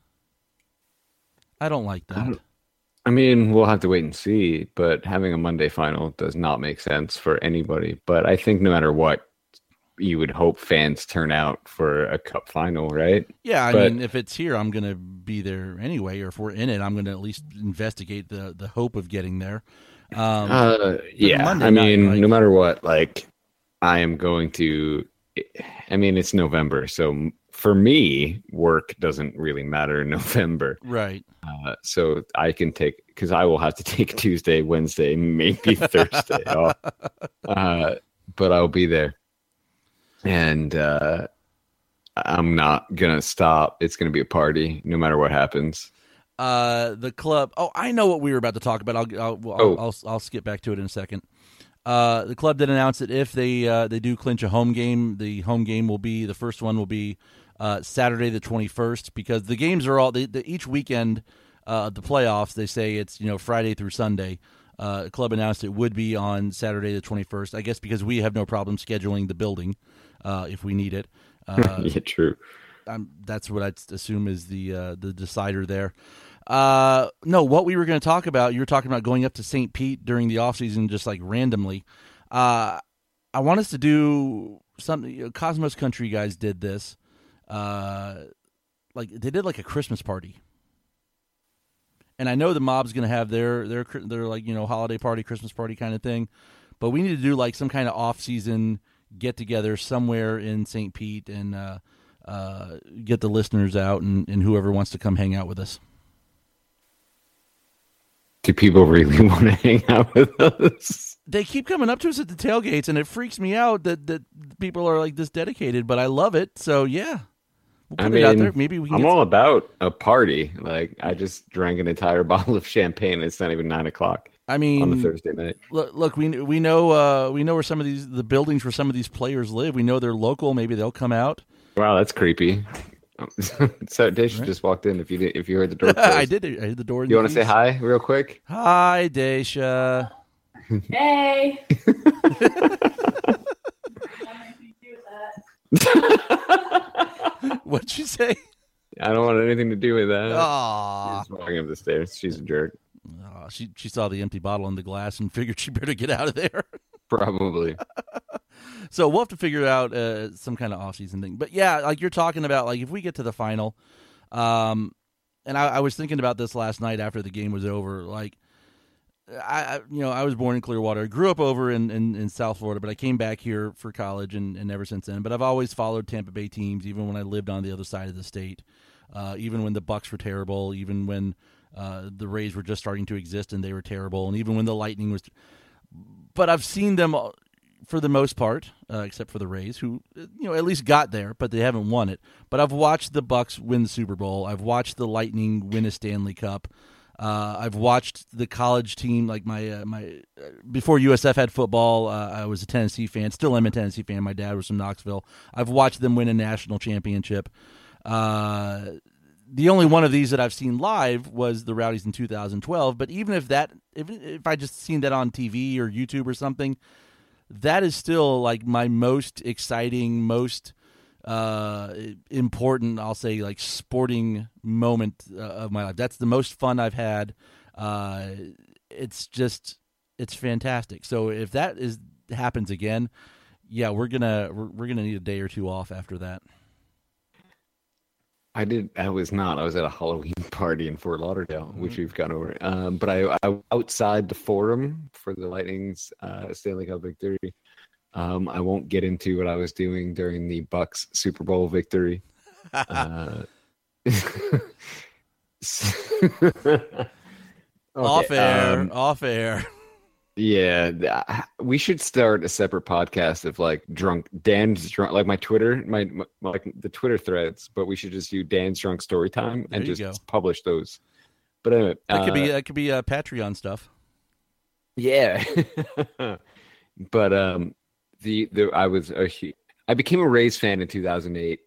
I don't like I that. don't- I mean, we'll have to wait and see, but having a Monday final does not make sense for anybody. But I think no matter what, you would hope fans turn out for a cup final, right? Yeah, I But- mean, if it's here, I'm going to be there anyway. Or if we're in it, I'm going to at least investigate the the hope of getting there. Um, Uh, yeah, Monday I mean, night, like- no matter what, like, I am going to. I mean, it's November, so for me, work doesn't really matter in November. right. Uh, so I can take, because I will have to take Tuesday, Wednesday, maybe Thursday off. Uh, but I'll be there, and uh, I'm not gonna stop. It's gonna be a party, no matter what happens. Uh, the club. Oh, I know what we were about to talk about. I'll I'll I'll, Oh. I'll, I'll skip back to it in a second. Uh, the club did announce that if they uh, they do clinch a home game, the home game will be the first one will be uh, Saturday the twenty-first, because the games are all they, the, each weekend. Uh, the playoffs, they say it's you know Friday through Sunday. Uh, the club announced it would be on Saturday the twenty-first. I guess because we have no problem scheduling the building uh, if we need it. Uh, Yeah, true. I'm, that's what I'd assume is the uh, the decider there. Uh, no, what we were going to talk about, you were talking about going up to Saint Pete during the offseason just like randomly. Uh, I want us to do something. You know, Cosmos Country guys did this. Uh, like they did like a Christmas party. And I know the Mob's going to have their, their, their like, you know, holiday party, Christmas party kind of thing. But we need to do like some kind of off-season get-together somewhere in Saint Pete and uh, uh, get the listeners out and, and whoever wants to come hang out with us. Do people really want to hang out with us? They keep coming up to us at the tailgates, and it freaks me out that, that people are like this dedicated, but I love it. So, yeah, we'll put I it out mean, there. Maybe we can I'm get all about a party. Like, I just drank an entire bottle of champagne. It's not even nine o'clock I mean, on the Thursday night. Look, look, we we know uh, we know where some of these the buildings where some of these players live. We know they're local. Maybe they'll come out. Wow, that's creepy. So Daisha Right. just walked in. If you did, if you heard the door close. I did. I hit the door. in You the want to say keys. hi real quick? Hi, Daisha. Hey. What'd you say? I don't want anything to do with that. Aw. She's walking up the stairs. She's a jerk. Aw, she she saw the empty bottle in the glass and figured she better get out of there. Probably. So we'll have to figure out uh, some kind of off-season thing. But yeah, like you're talking about, like if we get to the final, um, and I, I was thinking about this last night after the game was over. Like, I, I you know, I was born in Clearwater. I grew up over in, in, in South Florida, but I came back here for college and, and ever since then. But I've always followed Tampa Bay teams, even when I lived on the other side of the state. uh, even when the Bucks were terrible, even when uh, the Rays were just starting to exist and they were terrible, and even when the Lightning was. But I've seen them for the most part, uh, except for the Rays, who you know at least got there, but they haven't won it. But I've watched the Bucks win the Super Bowl. I've watched the Lightning win a Stanley Cup. Uh, I've watched the college team, like my uh, my uh, before U S F had football. Uh, I was a Tennessee fan, still am a Tennessee fan. My dad was from Knoxville. I've watched them win a national championship. Uh, the only one of these that I've seen live was the Rowdies in two thousand twelve. But even if that, if if I just seen that on T V or YouTube or something, that is still like my most exciting, most uh, important, I'll say, like sporting moment uh, of my life. That's the most fun I've had. Uh, it's just, it's fantastic. So if that is happens again, yeah, we're gonna we're, we're gonna need a day or two off after that. I did. I was not. I was at a Halloween party in Fort Lauderdale, Mm-hmm. which we've gone over. Um, but I, I outside the forum for the Lightning's uh, Stanley Cup victory. Um, I won't get into what I was doing during the Bucks Super Bowl victory. uh, Off okay, air, um, off air. Yeah, th- we should start a separate podcast of like drunk Dan's drunk, like my Twitter, my, my like the Twitter threads. But we should just do Dan's drunk story time There and you just go. publish those. But anyway, That could be uh, that could be uh, Patreon stuff. yeah. But um, the the I was a, hu- I became a Rays fan in two thousand eight,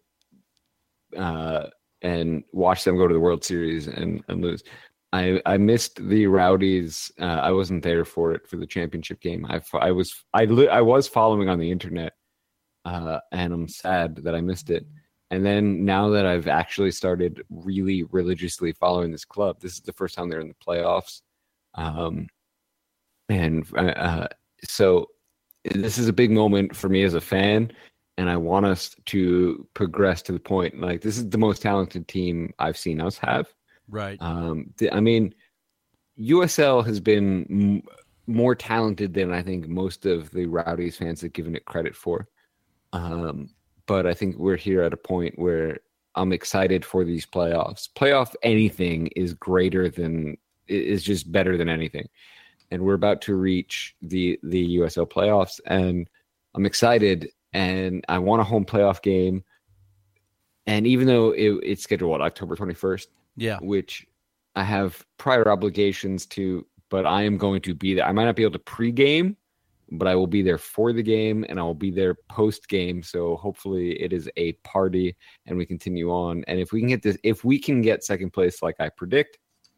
uh, and watched them go to the World Series and, and lose. I, I missed the Rowdies. Uh, I wasn't there for it for the championship game. I, I was I li- I was following on the internet, uh, and I'm sad that I missed it. And then now that I've actually started really religiously following this club, this is the first time they're in the playoffs. Um, and uh, so this is a big moment for me as a fan, and I want us to progress to the point. Like, this is the most talented team I've seen us have. Right. Um, th- I mean, U S L has been m- more talented than I think most of the Rowdies fans have given it credit for. Um, but I think we're here at a point where I'm excited for these playoffs. Playoff anything is greater than is just better than anything, and we're about to reach the the U S L playoffs, and I'm excited. And I want a home playoff game. And even though it, it's scheduled what, October twenty-first. Yeah. Which I have prior obligations to, but I am going to be there. I might not be able to pregame, but I will be there for the game, and I will be there post game. So hopefully it is a party and we continue on. And if we can get this, if we can get second place, like I predict,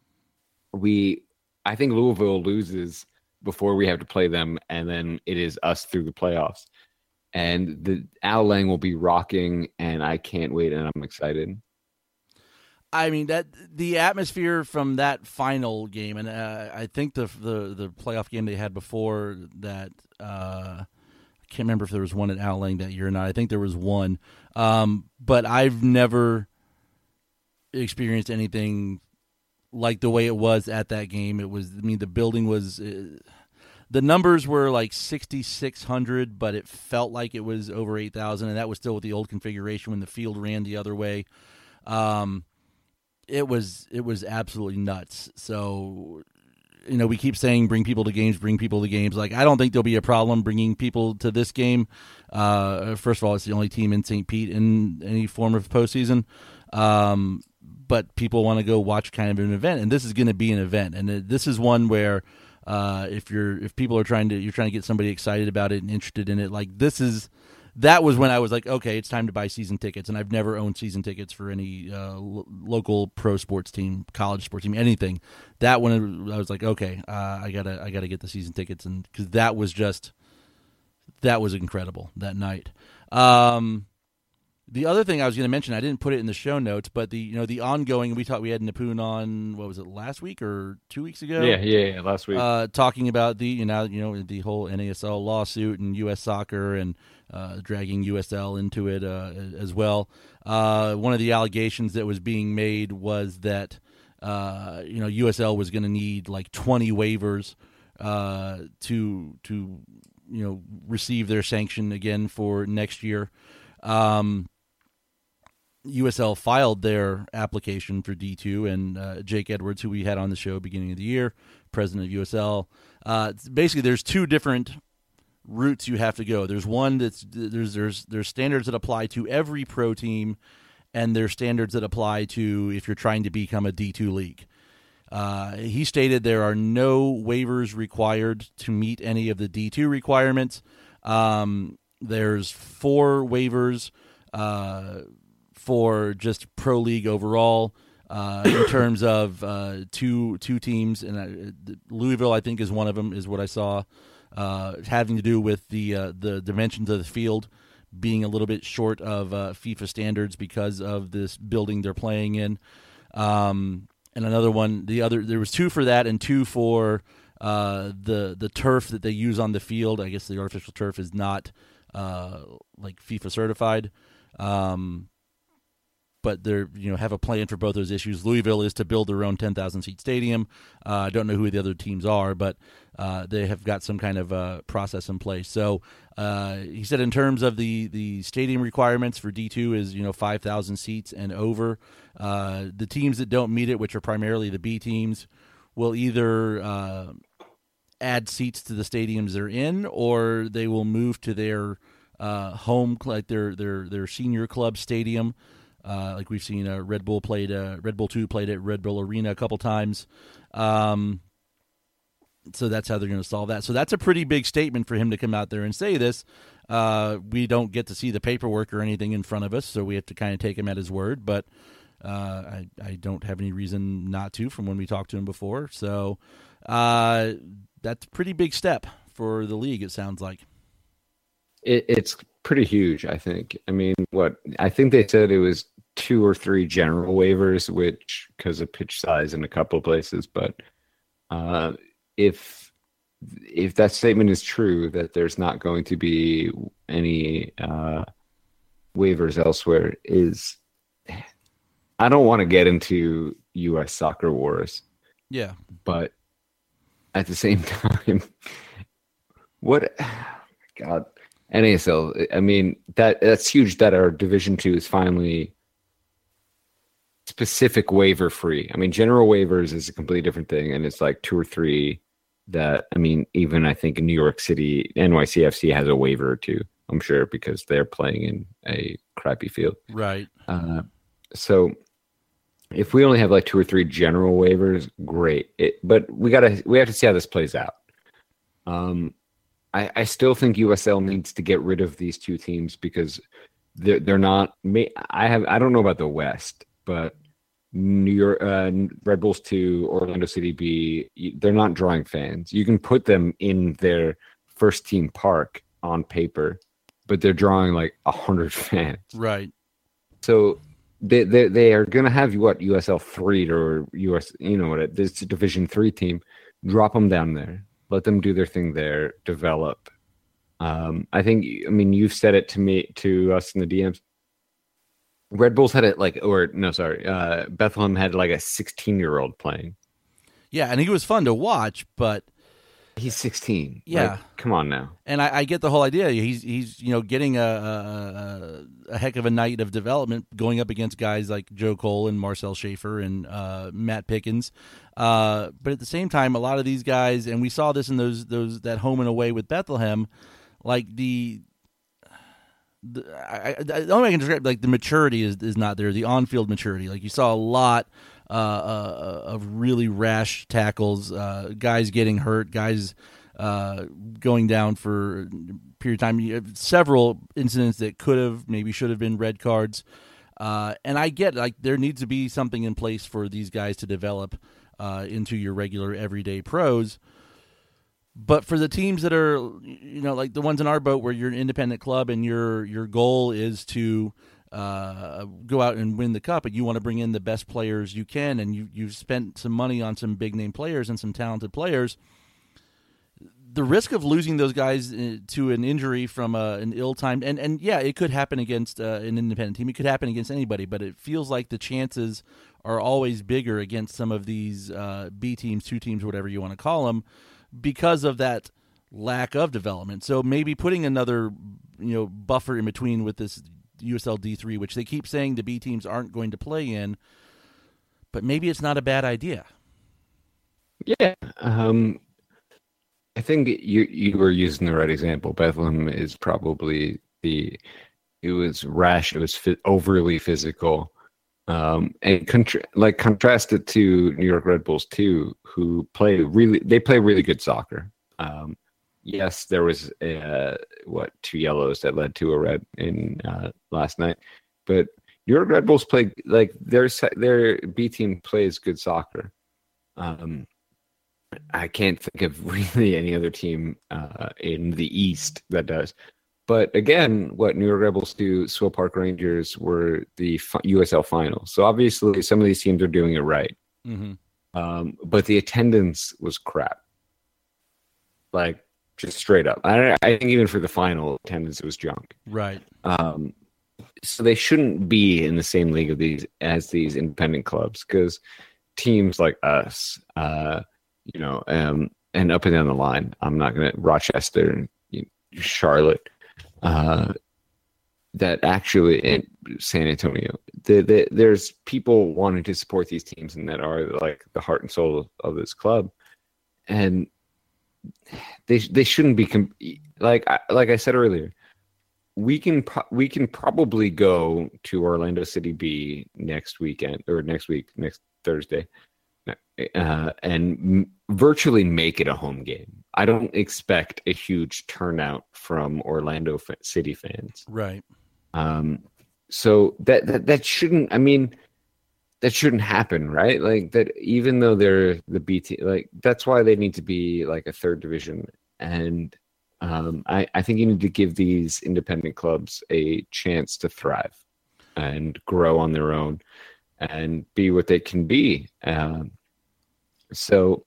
we, I think Louisville loses before we have to play them, and then it is us through the playoffs. And the Al Lang will be rocking, and I can't wait, and I'm excited. I mean, that the atmosphere from that final game, and uh, I think the the the playoff game they had before that. Uh, I can't remember if there was one at Al Lang that year or not. I think there was one, um, but I've never experienced anything like the way it was at that game. It was, I mean, the building was. Uh, The numbers were like sixty-six hundred, but it felt like it was over eight thousand, and that was still with the old configuration when the field ran the other way. Um, it was it was absolutely nuts. So, you know, we keep saying bring people to games, bring people to games. Like, I don't think there'll be a problem bringing people to this game. Uh, first of all, it's the only team in Saint Pete in any form of postseason. Um, but people want to go watch kind of an event, and this is going to be an event, and this is one where. Uh, if you're if people are trying to you're trying to get somebody excited about it and interested in it, like this is that was when I was like, okay, it's time to buy season tickets. And I've never owned season tickets for any uh, lo- local pro sports team, college sports team, anything. That one I was like, okay, uh, I gotta I gotta get the season tickets, and because that was just that was incredible that night. Um, The other thing I was going to mention, I didn't put it in the show notes, but the you know the ongoing, we thought we had Napoon on, what was it, last week or two weeks ago? Yeah, yeah, yeah last week. Uh, talking about the you know you know the whole N A S L lawsuit and U S Soccer and uh, dragging U S L into it uh, as well. Uh, one of the allegations that was being made was that uh, you know U S L was going to need like twenty waivers uh, to to you know receive their sanction again for next year. Um, U S L filed their application for D two, and uh, Jake Edwards, who we had on the show beginning of the year, president of U S L, uh, basically there's two different routes you have to go. There's one that's there's there's there's standards that apply to every pro team, and there's standards that apply to if you're trying to become a D two league. Uh, he stated there are no waivers required to meet any of the D two requirements. Um, there's four waivers uh, for just pro league overall uh, in terms of uh, two two teams, and uh, Louisville I think is one of them, is what I saw. Uh, having to do with the uh, the dimensions of the field being a little bit short of uh, FIFA standards because of this building they're playing in, um, and another one. The other there was two for that and two for uh, the the turf that they use on the field. I guess the artificial turf is not uh, like FIFA certified, um, but they're you know have a plan for both those issues. Louisville is to build their own ten thousand seat stadium. Uh, I don't know who the other teams are, but Uh, they have got some kind of uh, process in place. So uh, he said in terms of the, the stadium requirements for D two is, you know, five thousand seats and over. Uh, the teams that don't meet it, which are primarily the B teams, will either uh, add seats to the stadiums they're in, or they will move to their uh, home, like their, their, their senior club stadium. Uh, like we've seen uh, Red Bull played, uh, Red Bull two played at Red Bull Arena a couple times. Um So that's how they're going to solve that. So that's a pretty big statement for him to come out there and say this. Uh, we don't get to see the paperwork or anything in front of us, so we have to kind of take him at his word. But uh, I, I don't have any reason not to from when we talked to him before. So uh, that's a pretty big step for the league, it sounds like. It, it's pretty huge, I think. I mean, what I think they said it was two or three general waivers, which because of pitch size in a couple of places, but uh, if if that statement is true, that there's not going to be any uh, waivers elsewhere, is I don't want to get into U S soccer wars. Yeah. But at the same time, what God, N A S L, I mean, that that's huge that our Division Two is finally specific waiver free. I mean, general waivers is a completely different thing, and it's like two or three that, I mean, even I think in New York City, N Y C F C has a waiver or two, I'm sure, because they're playing in a crappy field. Right. Uh, so if we only have like two or three general waivers, great. It, but we gotta we have to see how this plays out. Um, I, I still think U S L needs to get rid of these two teams because they're they're not. I have I don't know about the West, but New York uh, Red Bulls two, Orlando City B, they're not drawing fans. You can put them in their first team park on paper, but they're drawing like a hundred fans. Right. So they they they are gonna have what U S L three or U S you know what this Division three team. Drop them down there. Let them do their thing there. Develop. Um, I think. I mean, you've said it to me to us in the D Ms. Red Bulls had it like, or no, sorry, uh, Bethlehem had like a sixteen-year-old playing. Yeah, and he was fun to watch, but he's sixteen. Yeah, like, come on now. And I, I get the whole idea. He's he's you know getting a, a a heck of a night of development, going up against guys like Joe Cole and Marcel Schaefer and uh, Matt Pickens. Uh, but at the same time, a lot of these guys, and we saw this in those those that home and away with Bethlehem, like the. The, I, I, the only way I can describe like the maturity is, is not there. The on-field maturity, like you saw a lot uh, uh, of really rash tackles, uh, guys getting hurt, guys uh, going down for a period of time. You have several incidents that could have, maybe should have been red cards. Uh, and I get like there needs to be something in place for these guys to develop uh, into your regular everyday pros. But for the teams that are, you know, like the ones in our boat where you're an independent club and your your goal is to uh, go out and win the cup and you want to bring in the best players you can and you, you've spent some money on some big-name players and some talented players, the risk of losing those guys to an injury from a, an ill-timed, and, and yeah, it could happen against uh, an independent team. It could happen against anybody, but it feels like the chances are always bigger against some of these uh, B teams, two teams, whatever you want to call them, because of that lack of development. So maybe putting another, you know, buffer in between with this U S L D three, which they keep saying the B teams aren't going to play in. But maybe it's not a bad idea. Yeah, um, I think you you were using the right example. Bethlehem is probably the it was rash. It was fi- overly physical, um, and contra- like contrast it to New York Red Bulls too, who play really they play really good soccer. Um, yes, there was uh, what two yellows that led to a red in uh, last night, but New York Red Bulls play like their their B team plays good soccer. Um, I can't think of really any other team uh, in the East that does. But again, what New York Red Bulls do, Swill Park Rangers were the U S L final. So obviously some of these teams are doing it right. Mm-hmm. Um, but the attendance was crap. Like, just straight up. I, I think even for the final, attendance was junk. Right. Um, so they shouldn't be in the same league of these as these independent clubs, because teams like us, uh, you know, um, and up and down the line, I'm not going to Rochester, Charlotte, uh, that actually in San Antonio, the, the, there's people wanting to support these teams and that are like the heart and soul of, of this club, and they they shouldn't be com- like like I said earlier. We can pro- we can probably go to Orlando City B next weekend or next week next Thursday. Uh, and m- virtually make it a home game. I don't expect a huge turnout from Orlando f- City fans. Right. Um, so that, that that shouldn't. I mean, that shouldn't happen, right? Like that. Even though they're the B T, like that's why they need to be like a third division. And um, I, I think you need to give these independent clubs a chance to thrive and grow on their own and be what they can be. Um, so,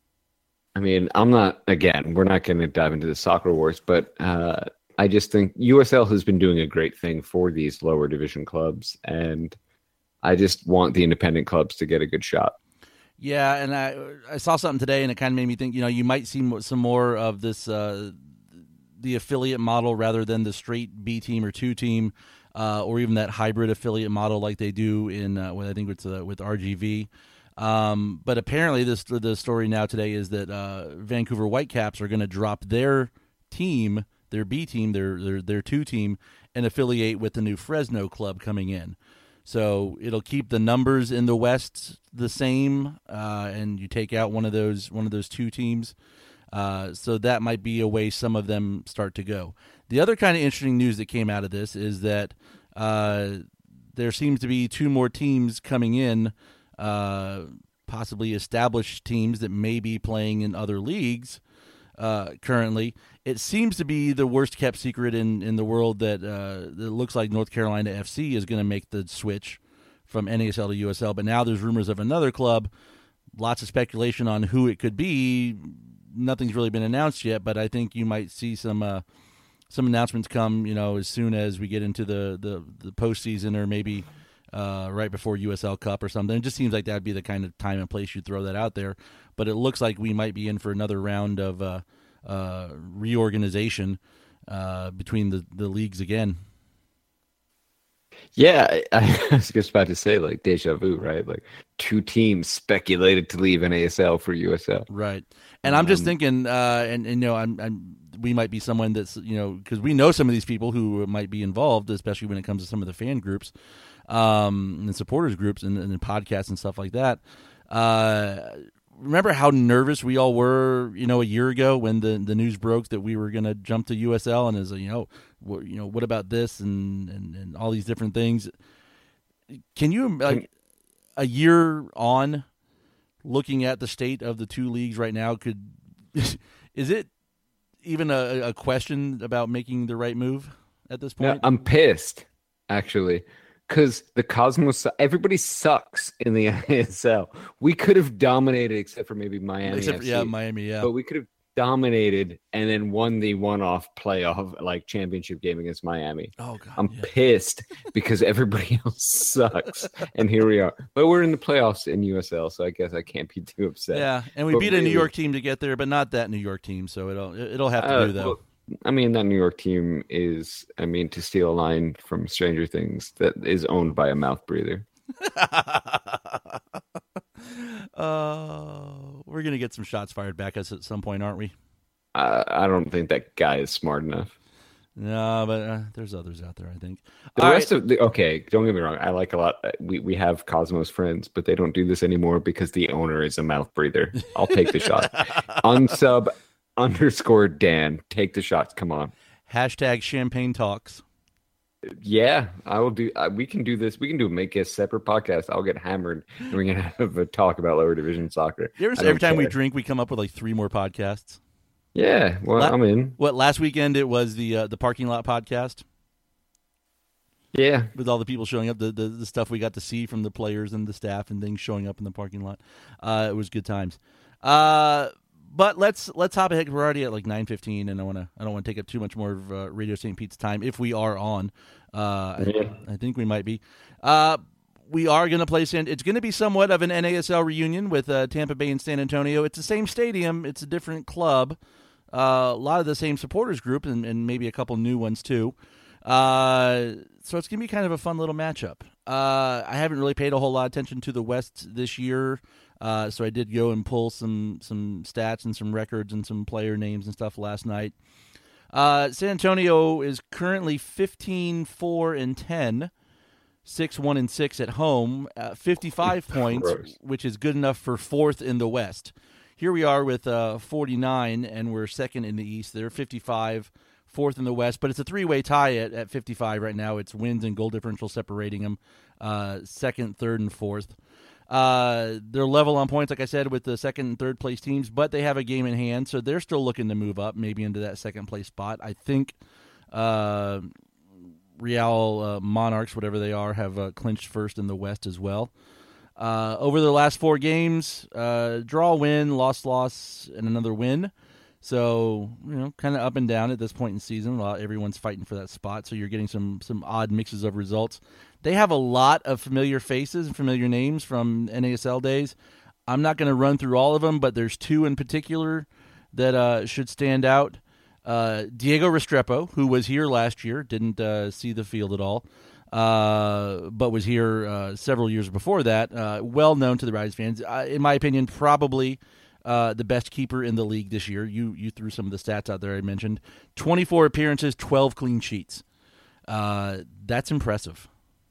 I mean, I'm not, again, we're not going to dive into the soccer wars, but uh, I just think U S L has been doing a great thing for these lower division clubs, and I just want the independent clubs to get a good shot. Yeah, and I I saw something today, and it kind of made me think, you know, you might see some more of this, uh, the affiliate model rather than the straight B team or two team. Uh, or even that hybrid affiliate model like they do in, uh, what I think it's uh, with R G V. Um, but apparently this the story now today is that uh, Vancouver Whitecaps are going to drop their team, their B team, their, their their two team, and affiliate with the new Fresno club coming in. So it'll keep the numbers in the West the same, uh, and you take out one of those one of those two teams. Uh, so that might be a way some of them start to go. The other kind of interesting news that came out of this is that uh, there seems to be two more teams coming in, uh, possibly established teams that may be playing in other leagues uh, currently. It seems to be the worst kept secret in, in the world that uh, it looks like North Carolina F C is going to make the switch from N A S L to U S L. But now there's rumors of another club, lots of speculation on who it could be. Nothing's really been announced yet, but I think you might see some uh, some announcements come, you know, as soon as we get into the, the, the postseason, or maybe uh, right before U S L Cup or something. It just seems like that would be the kind of time and place you'd throw that out there. But it looks like we might be in for another round of uh, uh, reorganization uh, between the, the leagues again. Yeah, I, I was just about to say, like, deja vu, right? Like, two teams speculated to leave N A S L for U S L. Right. And I'm just Um, thinking, uh, and, and, you know, I'm, I'm, we might be someone that's, you know, because we know some of these people who might be involved, especially when it comes to some of the fan groups um, and supporters groups and, and podcasts and stuff like that. Uh, remember how nervous we all were, you know, a year ago when the, the news broke that we were going to jump to U S L, and as you know, what, you know, what about this and, and, and all these different things? Can you, like, a year on, looking at the state of the two leagues right now, could is it even a, a question about making the right move at this No, point? I'm pissed, actually, because the Cosmos, everybody sucks in the N A S L. We could have dominated, except for maybe Miami Except for, F C. yeah, Miami, yeah. But we could have dominated and then won the one-off playoff, like, championship game against Miami. Oh, God. I'm yeah. pissed because everybody else sucks, and here we are. But we're in the playoffs in U S L, so I guess I can't be too upset. Yeah, and we But beat a New really- York team to get there, but not that New York team, so it'll it'll have to Uh, do, though. well, I mean, that New York team is, I mean, to steal a line from Stranger Things, that is owned by a mouth breather. uh, we're going to get some shots fired back at us at some point, aren't we? Uh, I don't think that guy is smart enough. No, but uh, there's others out there, I think. The All rest right. of the, okay, don't get me wrong. I like a lot. We, we have Cosmos friends, but they don't do this anymore because the owner is a mouth breather. I'll take the shot. Unsub underscore Dan. Take the shots. Come on. Hashtag champagne talks. Yeah, I will do. Uh, we can do this. We can do make a separate podcast. I'll get hammered and we can have a talk about lower division soccer. You ever I say don't every time we care. drink, we come up with like three more podcasts? Yeah, well, La- I'm in. What, last weekend it was the uh, the parking lot podcast Yeah, with all the people showing up, the, the the stuff we got to see from the players and the staff and things showing up in the parking lot. Uh, it was good times. Uh, but let's let's hop ahead. We're already at like nine fifteen, and I want to I don't want to take up too much more of uh, Radio Saint Pete's time if we are on. Uh, Yeah. I, I think we might be. Uh, we are going to play San. It's going to be somewhat of an N A S L reunion with uh, Tampa Bay and San Antonio. It's the same stadium. It's a different club. Uh, a lot of the same supporters group, and, and maybe a couple new ones too. Uh, so it's going to be kind of a fun little matchup. Uh, I haven't really paid a whole lot of attention to the West this year, uh, so I did go and pull some some stats and some records and some player names and stuff last night. Uh, San Antonio is currently fifteen four and ten, six one and six at home, uh, fifty-five points, Gross. which is good enough for fourth in the West. Here we are with uh, forty-nine, and we're second in the East. They're fifty-five, fourth in the West, but it's a three-way tie at, at fifty-five right now. It's wins and goal differential separating them, uh, second, third, and fourth. Uh, they're level on points, like I said, with the second and third place teams, but they have a game in hand, so they're still looking to move up, maybe into that second place spot. I think uh, Real uh, Monarchs, whatever they are, have uh, clinched first in the West as well. Uh, over the last four games, uh, draw, win, loss, loss, and another win. So, you know, kind of up and down at this point in the season. Well, everyone's fighting for that spot, so you're getting some some odd mixes of results. They have a lot of familiar faces and familiar names from N A S L days. I'm not going to run through all of them, but there's two in particular that uh, should stand out. Uh, Diego Restrepo, who was here last year, didn't uh, see the field at all. Uh, but was here uh, several years before that. Uh, well known to the Riders fans. Uh, in my opinion, probably uh, the best keeper in the league this year. You you threw some of the stats out there I mentioned. twenty-four appearances, twelve clean sheets. Uh, that's impressive.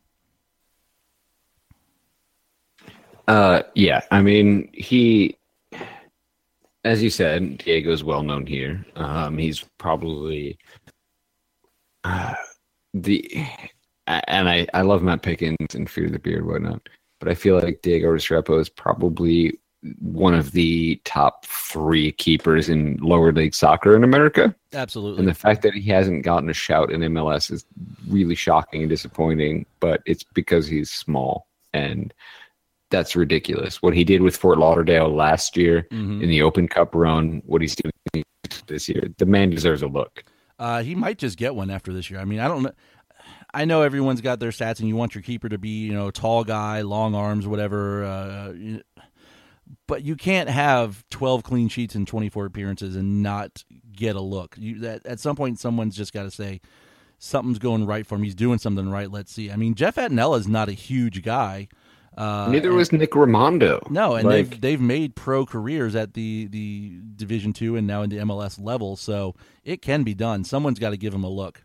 Uh, yeah. I mean, he, as you said, Diego's well known here. Um, he's probably uh, the. And I, I love Matt Pickens and Fear the Beard and whatnot, but I feel like Diego Restrepo is probably one of the top three keepers in lower league soccer in America. Absolutely. And the fact that he hasn't gotten a shout in M L S is really shocking and disappointing, but it's because he's small, and that's ridiculous. What he did with Fort Lauderdale last year Mhm. in the Open Cup run, what he's doing this year, the man deserves a look. Uh, he might just get one after this year. I mean, I don't know. I know everyone's got their stats, and you want your keeper to be, you know, a tall guy, long arms, whatever. Uh, you- but you can't have twelve clean sheets and twenty-four appearances and not get a look. You, that, at some point, someone's just got to say something's going right for him. He's doing something right. Let's see. I mean, Jeff Attinella is not a huge guy. Uh, Neither and- was Nick Raimondo. No, and Like- they've they've made pro careers at the, the Division Two and now in the M L S level, so it can be done. Someone's got to give him a look.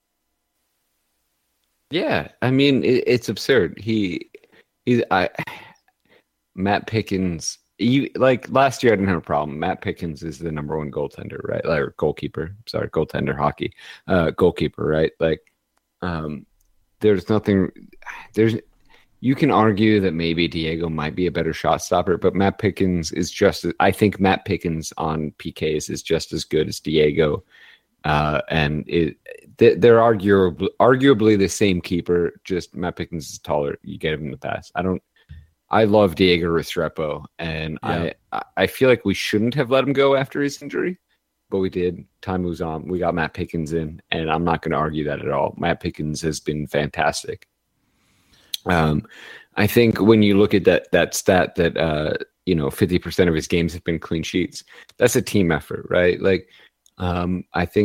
Yeah, I mean it, it's absurd. He, he's I, Matt Pickens. You like last year I didn't have a problem. Matt Pickens is the number one goaltender, right? Like, or goalkeeper. Sorry, goaltender hockey. Uh, goalkeeper, right? Like, um, there's nothing. There's. You can argue that maybe Diego might be a better shot stopper, but Matt Pickens is just. I think Matt Pickens on P Ks is just as good as Diego. Uh, and it, they, they're arguably, arguably the same keeper, just Matt Pickens is taller. You get him in the pass. I don't, I love Diego Restrepo, and Yeah. I, I feel like we shouldn't have let him go after his injury, but we did. Time moves on. We got Matt Pickens in, and I'm not going to argue that at all. Matt Pickens has been fantastic. Um, I think when you look at that, that stat that, uh, you know, fifty percent of his games have been clean sheets, that's a team effort, right? Like, Um, I think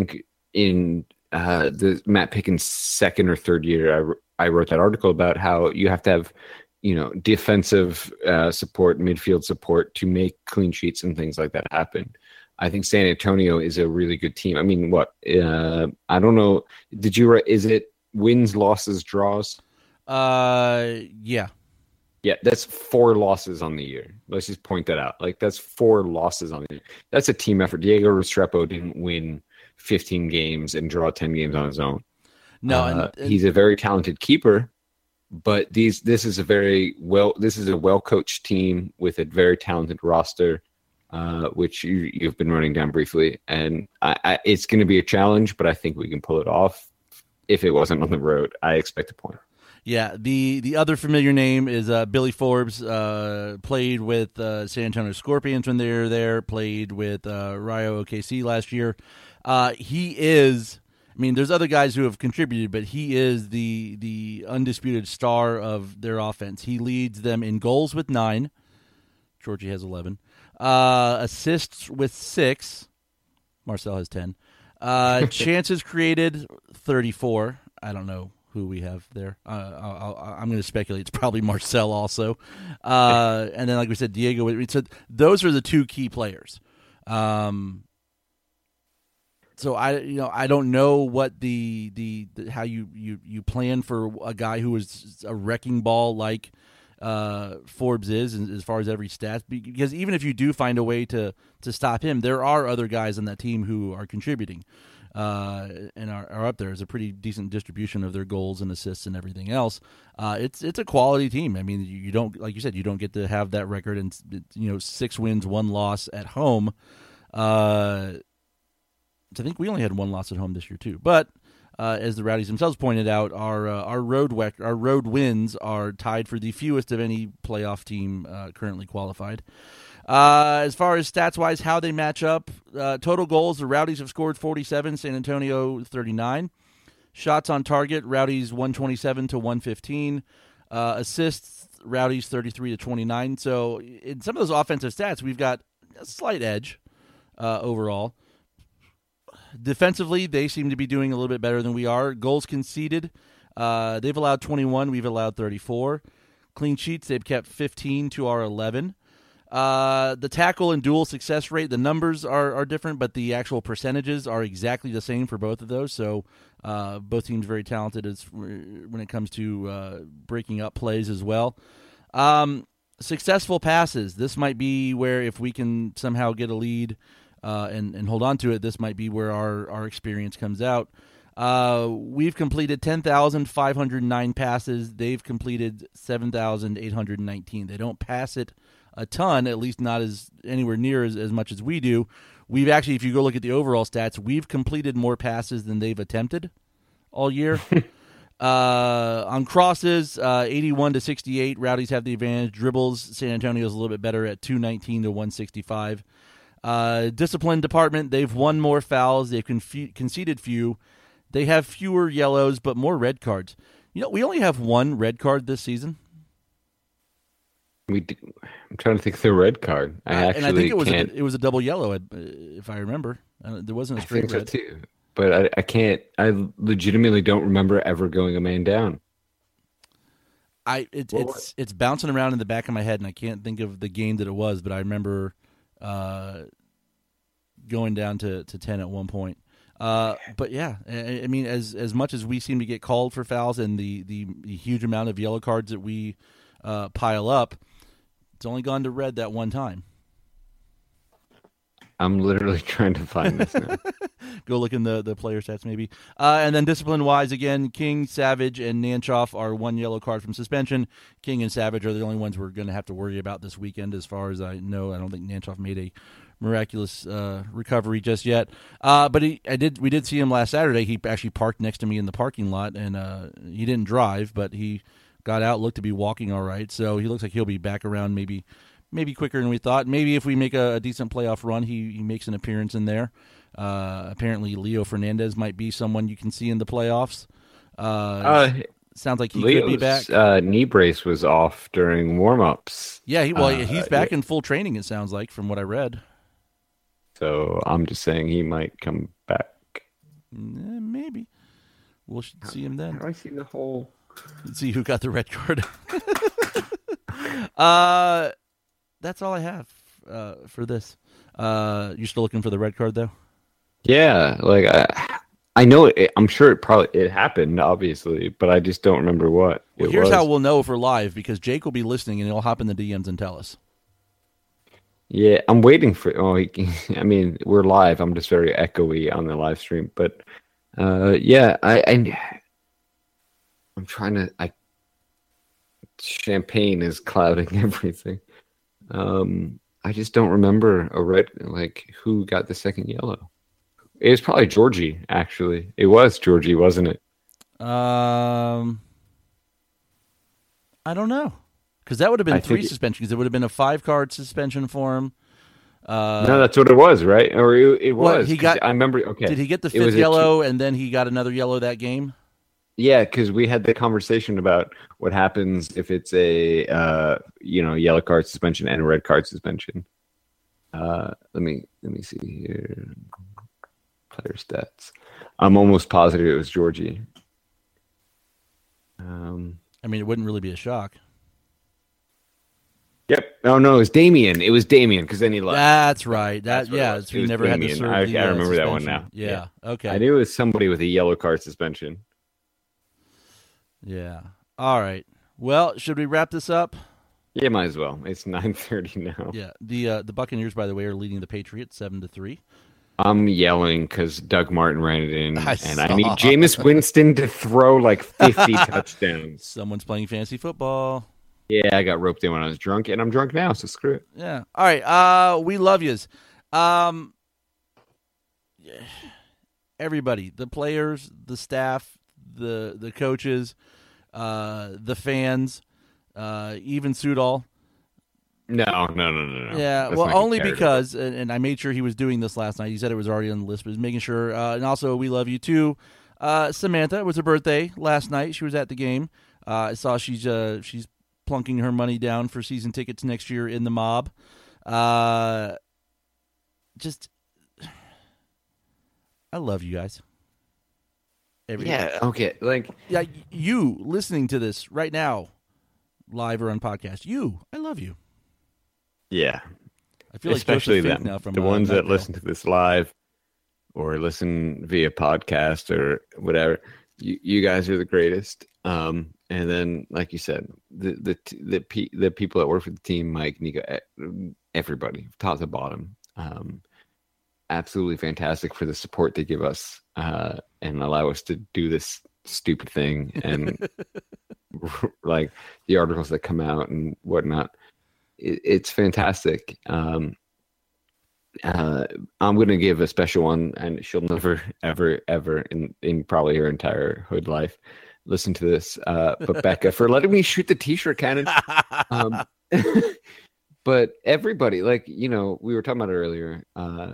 in uh, the Matt Pickens' second or third year, I, I wrote that article about how you have to have, you know, defensive uh, support, midfield support to make clean sheets and things like that happen. I think San Antonio is a really good team. I mean, what? Uh, I don't know. Did you write? Is it wins, losses, draws? Uh, yeah. Yeah, that's four losses on the year. Let's just point that out. Like, that's four losses on the year. That's a team effort. Diego Restrepo didn't win fifteen games and draw ten games on his own. No, uh, and, and, he's a very talented keeper, but these this is a very well this is a well coached team with a very talented roster, uh, which you you've been running down briefly, and I, I, it's going to be a challenge, but I think we can pull it off. If it wasn't on the road, I expect a point. Yeah, the, the other familiar name is uh, Billy Forbes. Uh, played with uh, San Antonio Scorpions when they were there. Played with uh, Rayo O K C last year. Uh, he is. I mean, there's other guys who have contributed, but he is the the undisputed star of their offense. He leads them in goals with nine. Georgie has eleven. Uh, assists with six. Marcel has ten. Uh, chances created, thirty-four. I don't know who we have there. Uh, I'll, I'll, I'm going to speculate it's probably Marcel also. Uh, and then, like we said, Diego. So those are the two key players. Um, so I, you know, I don't know what the, the, the how you, you, you plan for a guy who is a wrecking ball like uh, Forbes is, as far as every stat. Because even if you do find a way to to stop him, there are other guys on that team who are contributing. Uh, and are, are up there. There's a pretty decent distribution of their goals and assists and everything else. Uh, it's it's a quality team. I mean, you, you don't, like you said, you don't get to have that record and, you know, six wins, one loss at home. Uh, I think we only had one loss at home this year too. But uh, as the Rowdies themselves pointed out, our uh, our road wec- our road wins are tied for the fewest of any playoff team uh, currently qualified. Uh, as far as stats-wise, how they match up, uh, total goals, the Rowdies have scored forty-seven, San Antonio thirty-nine. Shots on target, Rowdies one twenty-seven to one fifteen. Uh, assists, Rowdies thirty-three to twenty-nine. So in some of those offensive stats, we've got a slight edge uh, overall. Defensively, they seem to be doing a little bit better than we are. Goals conceded, uh, they've allowed twenty-one, we've allowed thirty-four. Clean sheets, they've kept fifteen to our eleven. Uh, the tackle and duel success rate, the numbers are, are different, but the actual percentages are exactly the same for both of those. So uh, both teams very talented as when it comes to uh, breaking up plays as well. Um, successful passes. This might be where if we can somehow get a lead uh, and, and hold on to it, this might be where our, our experience comes out. Uh, we've completed ten thousand five hundred nine passes. They've completed seven thousand eight hundred nineteen. They don't pass it a ton, at least not as anywhere near as, as much as we do. We've actually, if you go look at the overall stats, we've completed more passes than they've attempted all year. uh, on crosses, uh, eighty-one to sixty-eight, Rowdies have the advantage. Dribbles, San Antonio's a little bit better at two nineteen to one sixty-five. Uh, discipline department, they've won more fouls. They've conf- conceded few. They have fewer yellows, but more red cards. You know, we only have one red card this season. We, do, I'm trying to think of the red card. I uh, actually and I think it was can't. A, it was a double yellow, if I remember. Uh, there wasn't a I straight think red. so too, but I, I can't. I legitimately don't remember ever going a man down. I it, What it's was- it's bouncing around in the back of my head, and I can't think of the game that it was, but I remember uh, going down to, to ten at one point. Uh, but yeah, I, I mean, as as much as we seem to get called for fouls and the, the, the huge amount of yellow cards that we uh, pile up, it's only gone to red that one time. I'm literally trying to find this now. Go look in the, the player stats maybe. Uh, and then discipline-wise, again, King, Savage, and Nanchoff are one yellow card from suspension. King and Savage are the only ones we're going to have to worry about this weekend as far as I know. I don't think Nanchoff made a miraculous uh, recovery just yet. Uh, but he, I did. we did see him last Saturday. He actually parked next to me in the parking lot, and uh, he didn't drive, but he got out, looked to be walking all right. So he looks like he'll be back around maybe maybe quicker than we thought. Maybe if we make a, a decent playoff run, he, he makes an appearance in there. Uh, apparently, Leo Fernandez might be someone you can see in the playoffs. Uh, Uh, sounds like he Leo's could be back. Uh, knee brace was off during warm-ups. Yeah, he, well, uh, he's back in full training, it sounds like, from what I read. So I'm just saying he might come back. Eh, maybe. We'll see him then. How do I see the whole? Let's see who got the red card. uh, that's all I have uh, for this. Uh, you still looking for the red card though? Yeah, like I, I know it. I'm sure it probably it happened, obviously, but I just don't remember what. Well, it here's was. how we'll know if we're live because Jake will be listening and he'll hop in the D Ms and tell us. Yeah, I'm waiting for. Oh, he, I mean, we're live. I'm just very echoey on the live stream, but uh, yeah, I, I, I'm trying to. I champagne is clouding everything. Um, I just don't remember a red like who got the second yellow. It was probably Georgie. Actually, it was Georgie, wasn't it? Um, I don't know. Because that would have been I three think it- suspensions. Because it would have been a five-card suspension for him. Uh, no, that's what it was, right? Or it, it What, was. he 'cause got- I remember. Okay, Did he get the It was fifth a two- yellow and then he got another yellow that game? Yeah, because we had the conversation about what happens if it's a uh, you know yellow card suspension and a red card suspension. Uh, let me let me see here. Player stats. I'm almost positive it was Georgie. Um. I mean, it wouldn't really be a shock. Yep. Oh no, it was Damien. It was Damien because then he left. That's right. That That's what it yeah, was. so It he was never had to Damien. serve I- the, I uh, remember that one suspension. now. Yeah. Okay. I knew it was somebody with a yellow card suspension. Yeah. All right. Well, should we wrap this up? Yeah, might as well. It's nine thirty now. Yeah. The uh, the Buccaneers, by the way, are leading the Patriots seven to three. I'm yelling because Doug Martin ran it in, I and I saw. need Jameis Winston to throw like fifty touchdowns. Someone's playing fantasy football. Yeah, I got roped in when I was drunk, and I'm drunk now, so screw it. Yeah. All right. Uh, we love yous. Um, yeah. Everybody, the players, the staff, the the coaches, uh, the fans, uh, even Sudol. No, no, no, no, no. Yeah, Let's well, not get only carried because, and, and I made sure he was doing this last night. He said it was already on the list, but was making sure. Uh, and also, we love you too. Uh, Samantha, it was her birthday last night. She was at the game. Uh, I saw she's uh, she's plunking her money down for season tickets next year in the mob. Uh, just, I love you guys. Every, Yeah, okay. Like, yeah, you listening to this right now, live or on podcast. You, I love you. yeah. I feel like Especially Joseph Fink them. now from the uh, ones that Nightdale. listen to this live or listen via podcast or whatever. You, you guys are the greatest. Um, and then, like you said, the the the, pe- the people that work for the team, Mike, Nico, e- everybody, top to bottom, um, absolutely fantastic for the support they give us uh, and allow us to do this stupid thing and like the articles that come out and whatnot. It, it's fantastic. Um, uh, I'm going to give a special one, and she'll never, ever, ever in, in probably her entire hood life listen to this. Uh, but Becca, for letting me shoot the t-shirt cannon. Um, but everybody, like, you know, we were talking about it earlier. Uh,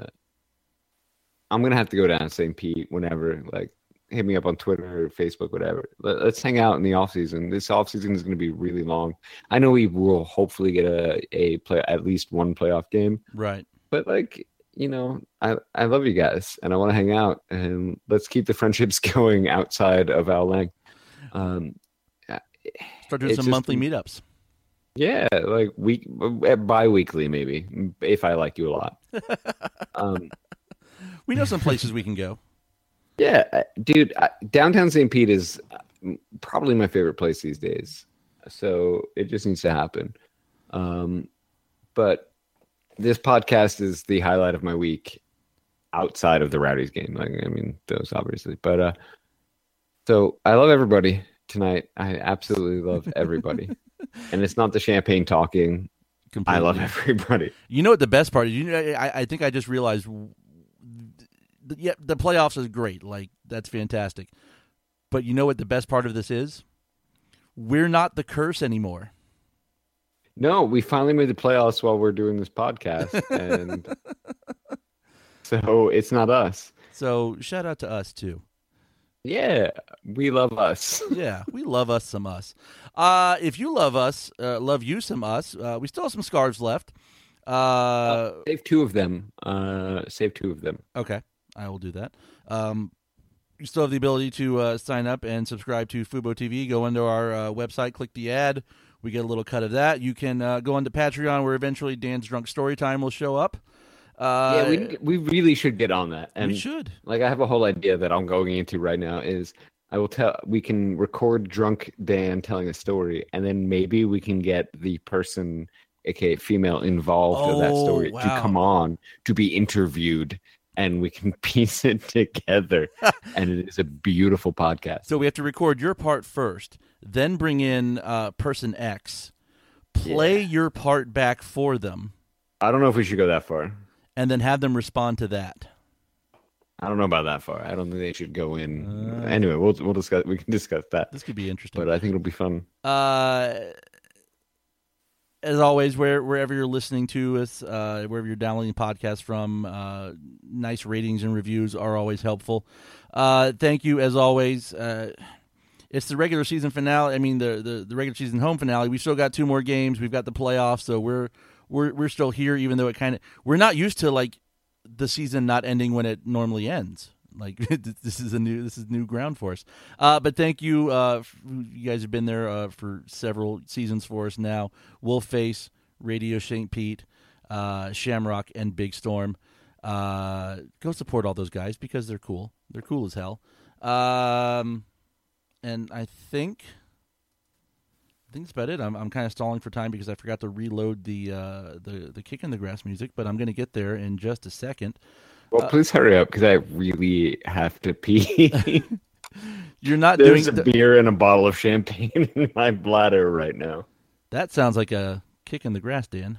I'm going to have to go down to Saint Pete whenever, like, hit me up on Twitter or Facebook, whatever. Let, let's hang out in the off season. This off season is going to be really long. I know we will hopefully get a, a play, at least one playoff game. Right. But like, you know, I, I love you guys and I want to hang out and let's keep the friendships going outside of Al Lang. Um, Start doing it's some just- monthly meetups. yeah, like week, bi-weekly maybe, if I like you a lot. um, We know some places we can go. yeah, I- dude, I, downtown Saint Pete is probably my favorite place these days. So it just needs to happen. Um, but this podcast is the highlight of my week outside of the Rowdies game. Like, I mean, those obviously, but, uh, so I love everybody tonight. I absolutely love everybody. And it's not the champagne talking. Completely. I love everybody. You know what the best part is? You know, I, I think I just realized. The, yeah, the playoffs is great. Like that's fantastic. But you know what the best part of this is? We're not the curse anymore. No, we finally made the playoffs while we're doing this podcast. And so it's not us. So shout out to us too. Yeah, we love us. Yeah, we love us some us. Uh, if you love us, uh, love you some us. Uh, we still have some scarves left. Uh, Save two of them. Uh, save two of them. okay, I will do that. Um, You still have the ability to uh, sign up and subscribe to Fubo T V. Go into our uh, website, click the ad. We get a little cut of that. You can uh, go onto Patreon, where eventually Dan's Drunk Storytime will show up. Uh, yeah, we we really should get on that. And we should. Like, I have a whole idea that I'm going into right now. Is I will tell we can record drunk Dan telling a story, and then maybe we can get the person, aka female, involved with that Oh, story wow. to come on to be interviewed. And we can piece it together, and it is a beautiful podcast. So we have to record your part first, then bring in uh, person X, play Yeah. your part back for them, I don't know if we should go that far. and then have them respond to that. I don't know about that far. I don't think they should go in. Uh, anyway, we'll we'll discuss. We can discuss that. This could be interesting. But I think it'll be fun. Uh, as always, where wherever you're listening to us, uh, wherever you're downloading podcasts from, uh, nice ratings and reviews are always helpful. Uh, thank you, as always. Uh, it's the regular season finale. I mean, the, the, the regular season home finale. We've still got two more games. We've got the playoffs, so we're we're we're still here, even though it kind of we're not used to like the season not ending when it normally ends. Like this is a new this is new ground for us. Uh, but thank you. Uh, f- you guys have been there uh, for several seasons for us now. Wolfface, Radio Saint Pete, uh, Shamrock, and Big Storm. Uh, go support all those guys because they're cool. They're cool as hell. Um, and I think I think that's about it. I'm I'm kind of stalling for time because I forgot to reload the uh, the the Kick in the Grass music, but I'm going to get there in just a second. Well, Uh, please hurry up because I really have to pee. You're not There's doing a th- beer and a bottle of champagne in my bladder right now. that. Sounds like a kick in the grass, Dan.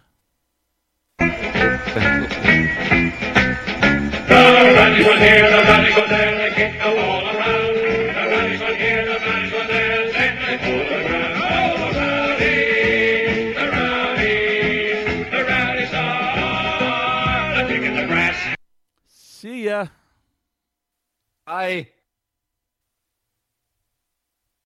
See ya. Bye.